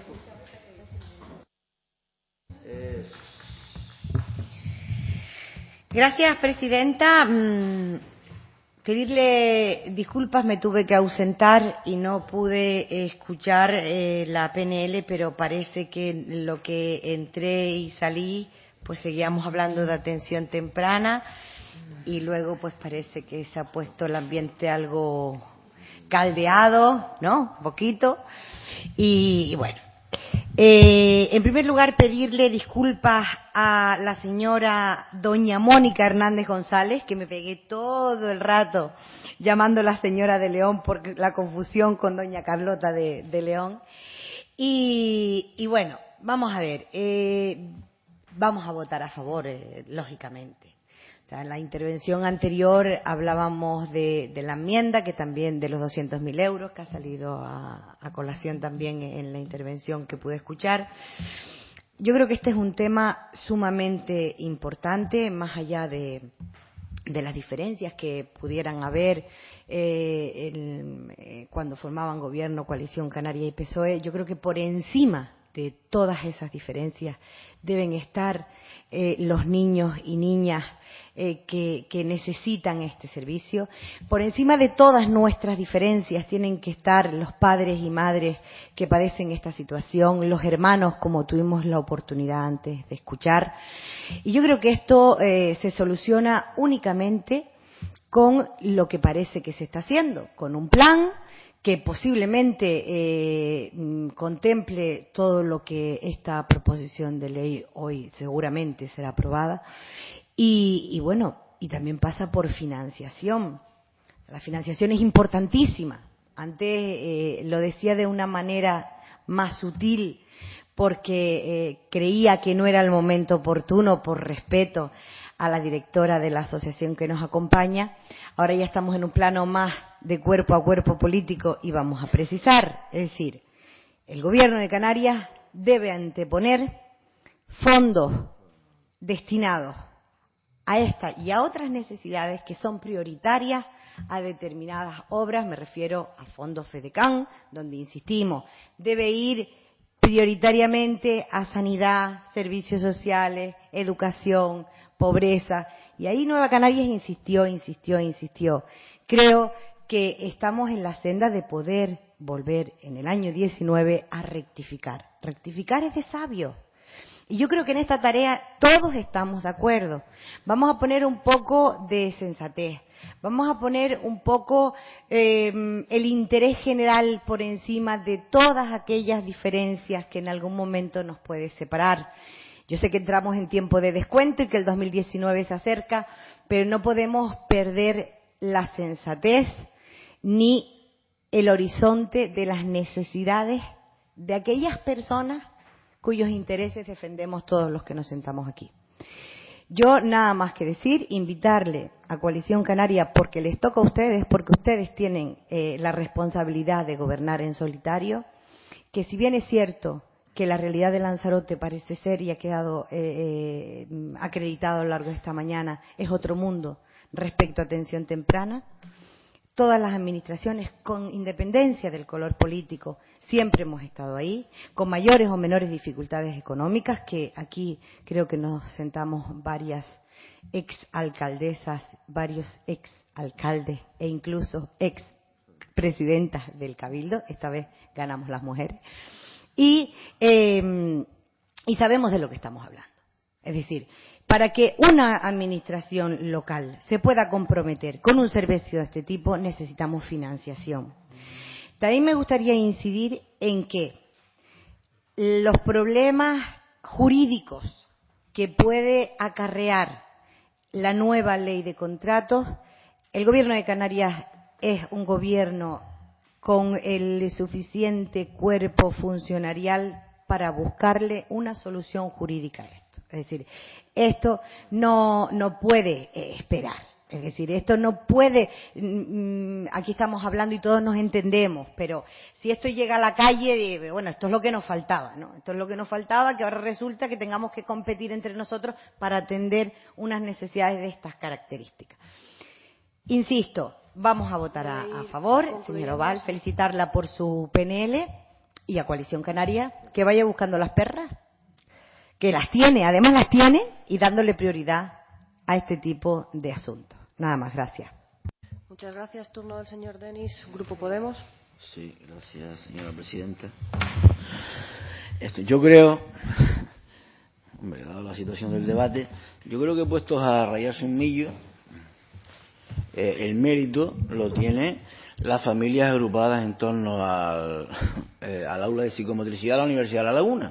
Gracias, presidenta. Mm, pedirle disculpas, me tuve que ausentar y no pude escuchar eh, la P N L, pero parece que lo que entré y salí, pues seguíamos hablando de atención temprana y luego pues parece que se ha puesto el ambiente algo caldeado, ¿no? Un poquito. Y, y bueno. Eh, en primer lugar, pedirle disculpas a la señora doña Mónica Hernández González, que me pegué todo el rato llamándola señora de León por la confusión con doña Carlota de, de León. Y, y bueno, vamos a ver, eh, vamos a votar a favor, eh, lógicamente. O sea, en la intervención anterior hablábamos de, de la enmienda, que también de los doscientos mil euros, que ha salido a, a colación también en la intervención que pude escuchar. Yo creo que este es un tema sumamente importante, más allá de, de las diferencias que pudieran haber eh, el, eh, cuando formaban gobierno, coalición canaria y P S O E. Yo creo que por encima de todas esas diferencias deben estar eh, los niños y niñas eh, que, que necesitan este servicio. Por encima de todas nuestras diferencias tienen que estar los padres y madres que padecen esta situación, los hermanos, como tuvimos la oportunidad antes de escuchar. Y yo creo que esto eh, se soluciona únicamente con lo que parece que se está haciendo, con un plan que posiblemente eh, contemple todo lo que esta proposición de ley hoy seguramente será aprobada y, y bueno, y también pasa por financiación. La financiación es importantísima. Antes eh, lo decía de una manera más sutil porque eh, creía que no era el momento oportuno por respeto a la directora de la asociación que nos acompaña. Ahora ya estamos en un plano más de cuerpo a cuerpo político y vamos a precisar, es decir, el Gobierno de Canarias debe anteponer fondos destinados a esta y a otras necesidades que son prioritarias a determinadas obras. Me refiero a fondos FEDECAN, donde insistimos, debe ir prioritariamente a sanidad, servicios sociales, educación, pobreza. Y ahí Nueva Canarias insistió, insistió, insistió. Creo que estamos en la senda de poder volver en el año diecinueve a rectificar. Rectificar es de sabio. Y yo creo que en esta tarea todos estamos de acuerdo. Vamos a poner un poco de sensatez. Vamos a poner un poco eh, el interés general por encima de todas aquellas diferencias que en algún momento nos puede separar. Yo sé que entramos en tiempo de descuento y que el dos mil diecinueve se acerca, pero no podemos perder la sensatez ni el horizonte de las necesidades de aquellas personas cuyos intereses defendemos todos los que nos sentamos aquí. Yo nada más que decir, invitarle a Coalición Canaria, porque les toca a ustedes, porque ustedes tienen eh, la responsabilidad de gobernar en solitario, que si bien es cierto que la realidad de Lanzarote parece ser y ha quedado eh, eh, acreditado a lo largo de esta mañana, es otro mundo respecto a atención temprana, todas las administraciones, con independencia del color político, siempre hemos estado ahí, con mayores o menores dificultades económicas, que aquí creo que nos sentamos varias exalcaldesas, varios exalcaldes e incluso expresidentas del Cabildo, esta vez ganamos las mujeres, y, eh, y sabemos de lo que estamos hablando. Es decir, para que una administración local se pueda comprometer con un servicio de este tipo, necesitamos financiación. También me gustaría incidir en que los problemas jurídicos que puede acarrear la nueva ley de contratos, el Gobierno de Canarias es un gobierno con el suficiente cuerpo funcionarial para buscarle una solución jurídica a esto. Es decir, esto no, no puede eh, esperar. Es decir, esto no puede, mmm, aquí estamos hablando y todos nos entendemos, pero si esto llega a la calle, bueno, esto es lo que nos faltaba, ¿no? Esto es lo que nos faltaba, que ahora resulta que tengamos que competir entre nosotros para atender unas necesidades de estas características. Insisto, vamos a votar a, a favor, señora Oval, felicitarla por su P N L y a Coalición Canaria, que vaya buscando las perras, que las tiene, además las tiene, y dándole prioridad a este tipo de asuntos. Nada más, gracias. Muchas gracias. Turno del señor Denis, Grupo Podemos. Sí, gracias, señora presidenta. Esto, yo creo, hombre, dado la situación del debate, yo creo que puestos a rayarse un millo, eh, el mérito lo tiene las familias agrupadas en torno al, eh, al aula de psicomotricidad de la Universidad de La Laguna.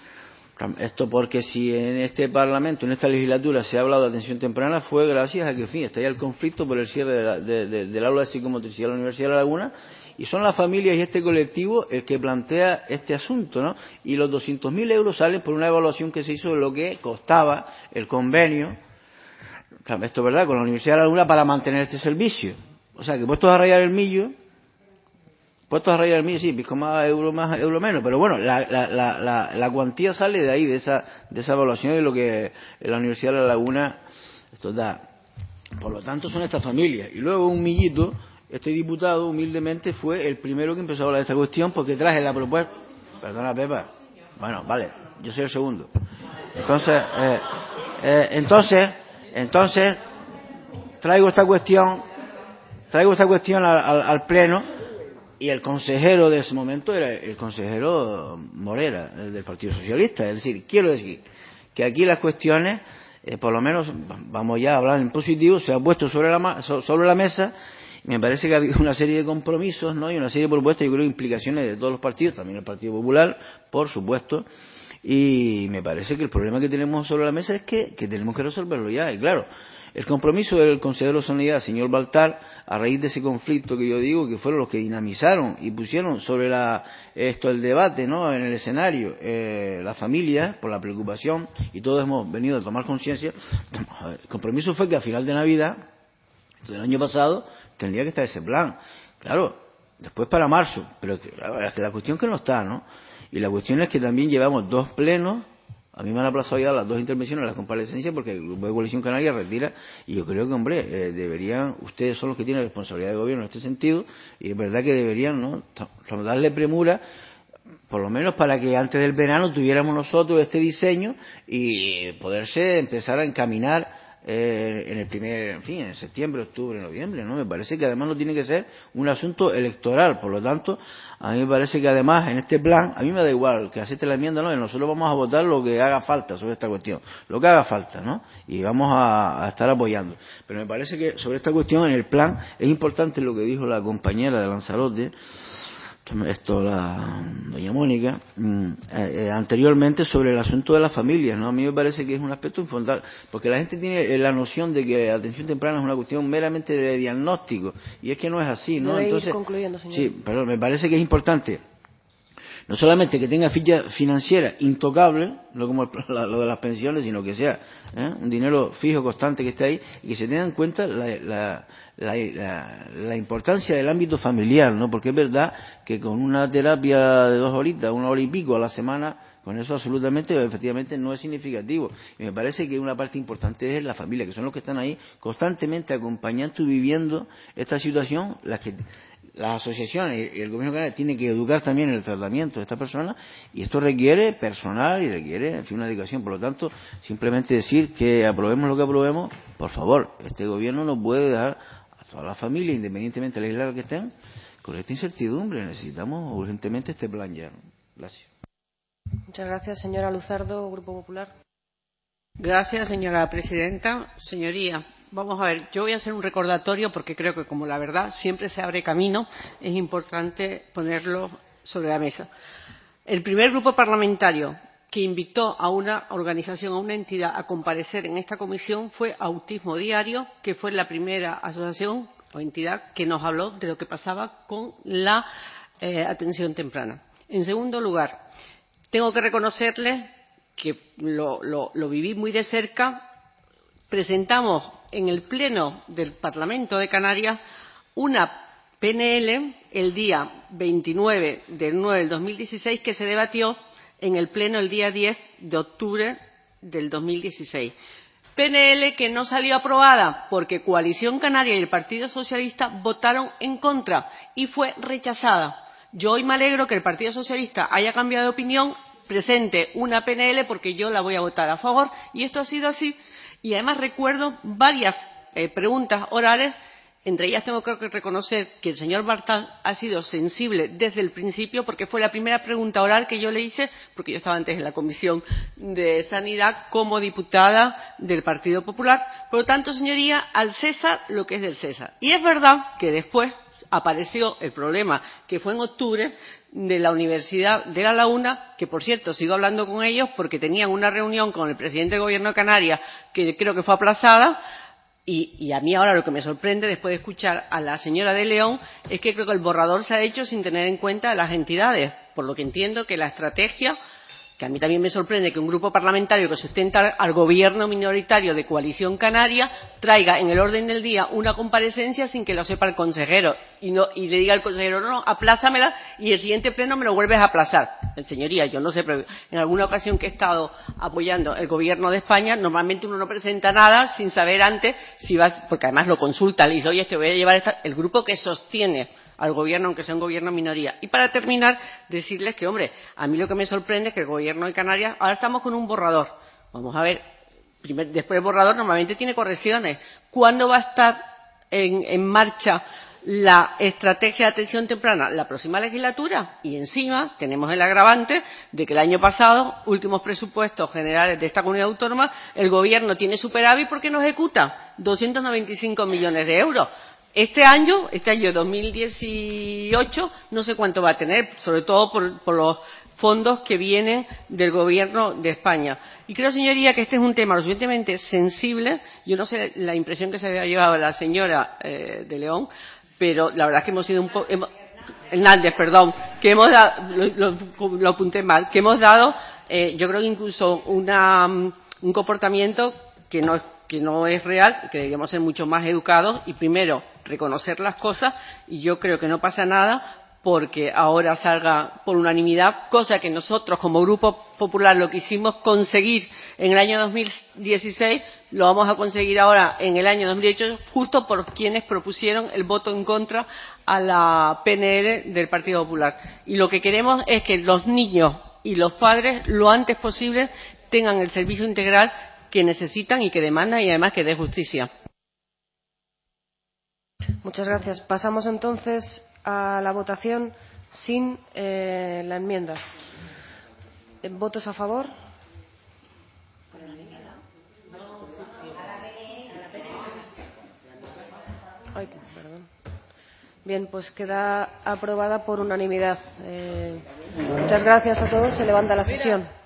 Esto porque si en este Parlamento, en esta legislatura, se ha hablado de atención temprana, fue gracias a que, en fin, está ya el conflicto por el cierre de la, de, de, del aula de psicomotricidad de la Universidad de La Laguna, y son las familias y este colectivo el que plantea este asunto, ¿no? Y los doscientos mil euros salen por una evaluación que se hizo de lo que costaba el convenio, esto es verdad, con la Universidad de La Laguna para mantener este servicio. O sea, que puestos a rayar el millo, puestos a rayar el millo, sí, pico más, euro más, euro menos, pero bueno, la, la, la, la, la cuantía sale de ahí, de esa, de esa evaluación de lo que la Universidad de La Laguna esto da. Por lo tanto, son estas familias. Y luego un millito, este diputado humildemente fue el primero que empezó a hablar de esta cuestión porque traje la propuesta. Perdona, Pepa. Bueno, vale, yo soy el segundo. Entonces, eh, eh, entonces, entonces, traigo esta cuestión, traigo esta cuestión al, al, al pleno. Y el consejero de ese momento era el consejero Morera, el del Partido Socialista. Es decir, quiero decir que aquí las cuestiones, eh, por lo menos, vamos ya a hablar en positivo, se ha puesto sobre la, sobre la mesa. Y me parece que ha habido una serie de compromisos, ¿no? Y una serie de propuestas, yo creo, implicaciones de todos los partidos, también el Partido Popular, por supuesto. Y me parece que el problema que tenemos sobre la mesa es que, que tenemos que resolverlo ya. Y claro, el compromiso del consejero de Sanidad, señor Baltar, a raíz de ese conflicto que yo digo, que fueron los que dinamizaron y pusieron sobre la, esto el debate, ¿no? En el escenario, eh, la familia, por la preocupación, y todos hemos venido a tomar conciencia. El compromiso fue que a final de Navidad del año pasado tendría que estar ese plan. Claro, después para marzo, pero que, la, la cuestión que no está, ¿no? Y la cuestión es que también llevamos dos plenos. A mí me han aplazado ya las dos intervenciones, las comparecencias, porque el Grupo de Coalición Canaria retira, y yo creo que, hombre, eh, deberían, ustedes son los que tienen responsabilidad de gobierno en este sentido, y es verdad que deberían, ¿no?, darle premura, por lo menos para que antes del verano tuviéramos nosotros este diseño y poderse empezar a encaminar eh, en el primer, en fin, en septiembre, octubre, noviembre, ¿no? Me parece que además no tiene que ser un asunto electoral, por lo tanto, a mí me parece que además en este plan, a mí me da igual que acepte la enmienda, no, nosotros vamos a votar lo que haga falta sobre esta cuestión, lo que haga falta, ¿no? Y vamos a, a estar apoyando. Pero me parece que sobre esta cuestión en el plan es importante lo que dijo la compañera de Lanzarote, esto la doña Mónica, eh, eh, anteriormente sobre el asunto de las familias, ¿no? A mí me parece que es un aspecto fundamental, porque la gente tiene la noción de que atención temprana es una cuestión meramente de diagnóstico, y es que no es así, ¿no? Debe Entonces, ir concluyendo, señor. Sí, pero me parece que es importante no solamente que tenga ficha financiera intocable, no como el, la, lo de las pensiones, sino que sea ¿eh? un dinero fijo, constante que esté ahí, y que se tenga en cuenta la, la, la, la, la importancia del ámbito familiar, ¿no? Porque es verdad que con una terapia de dos horitas, una hora y pico a la semana, Con eso absolutamente, efectivamente, no es significativo. Y me parece que una parte importante es la familia, que son los que están ahí constantemente acompañando y viviendo esta situación, las que las asociaciones y el gobierno canario tienen que educar también en el tratamiento de esta persona, y esto requiere personal y requiere, en fin, una dedicación. Por lo tanto, simplemente decir que aprobemos lo que aprobemos, por favor, este gobierno no puede dejar a toda la familia, independientemente de la isla que estén, con esta incertidumbre. Necesitamos urgentemente este plan ya. Gracias. Muchas gracias, señora Luzardo, Grupo Popular. Gracias, señora presidenta. Señoría, vamos a ver, yo voy a hacer un recordatorio porque creo que, como la verdad siempre se abre camino, es importante ponerlo sobre la mesa. El primer grupo parlamentario que invitó a una organización, a una entidad, a comparecer en esta comisión fue Autismo Diario, que fue la primera asociación o entidad que nos habló de lo que pasaba con la eh, atención temprana. En segundo lugar, tengo que reconocerles que lo, lo, lo viví muy de cerca. Presentamos en el Pleno del Parlamento de Canarias una P N L el día veintinueve del nueve del dos mil dieciséis que se debatió en el Pleno el día diez de octubre del dos mil dieciséis. P N L que no salió aprobada porque Coalición Canaria y el Partido Socialista votaron en contra y fue rechazada. Yo hoy me alegro que el Partido Socialista haya cambiado de opinión, presente una P N L porque yo la voy a votar a favor, y esto ha sido así. Y además recuerdo varias eh, preguntas orales, entre ellas tengo que reconocer que el señor Bartal ha sido sensible desde el principio, porque fue la primera pregunta oral que yo le hice, porque yo estaba antes en la Comisión de Sanidad como diputada del Partido Popular. Por lo tanto, señoría, al César lo que es del César. Y es verdad que después apareció el problema, que fue en octubre, de la Universidad de La Laguna, que por cierto sigo hablando con ellos porque tenían una reunión con el presidente del Gobierno de Canarias que creo que fue aplazada, y, y a mí ahora lo que me sorprende después de escuchar a la señora de León es que creo que el borrador se ha hecho sin tener en cuenta a las entidades, por lo que entiendo que la estrategia, que a mí también me sorprende que un grupo parlamentario que sustenta al gobierno minoritario de Coalición Canaria traiga en el orden del día una comparecencia sin que lo sepa el consejero y, no, y le diga al consejero, no, no, aplázamela y el siguiente pleno me lo vuelves a aplazar. Señoría, yo no sé, pero en alguna ocasión que he estado apoyando el gobierno de España, normalmente uno no presenta nada sin saber antes si vas, porque además lo consulta, le dice, oye, te voy a llevar esta, el grupo que sostiene al gobierno, aunque sea un gobierno minoría. Y para terminar, decirles que, hombre, a mí lo que me sorprende es que el gobierno de Canarias, ahora estamos con un borrador. Vamos a ver, primer, después del borrador normalmente tiene correcciones. ¿Cuándo va a estar en, en marcha la estrategia de atención temprana? La próxima legislatura. Y encima tenemos el agravante de que el año pasado, últimos presupuestos generales de esta comunidad autónoma, el gobierno tiene superávit porque no ejecuta doscientos noventa y cinco millones de euros. Este año, este año dos mil dieciocho, no sé cuánto va a tener, sobre todo por, por los fondos que vienen del Gobierno de España. Y creo, señoría, que este es un tema lo suficientemente sensible. Yo no sé la impresión que se había llevado la señora eh, de León, pero la verdad es que hemos sido un poco... Hernández, perdón, que hemos dado, lo, lo, lo apunté mal, que hemos dado, eh, yo creo que incluso una, un comportamiento que no es que no es real, que deberíamos ser mucho más educados y primero reconocer las cosas, y yo creo que no pasa nada porque ahora salga por unanimidad, cosa que nosotros como Grupo Popular lo quisimos conseguir en el año dos mil dieciséis, lo vamos a conseguir ahora en el año dos mil dieciocho, justo por quienes propusieron el voto en contra a la P N L del Partido Popular. Y lo que queremos es que los niños y los padres lo antes posible tengan el servicio integral que necesitan y que demandan, y además que dé justicia. Muchas gracias. Pasamos entonces a la votación sin eh, la enmienda. ¿Votos a favor? Ay, perdón. Bien, pues queda aprobada por unanimidad. Eh, muchas gracias a todos. Se levanta la sesión.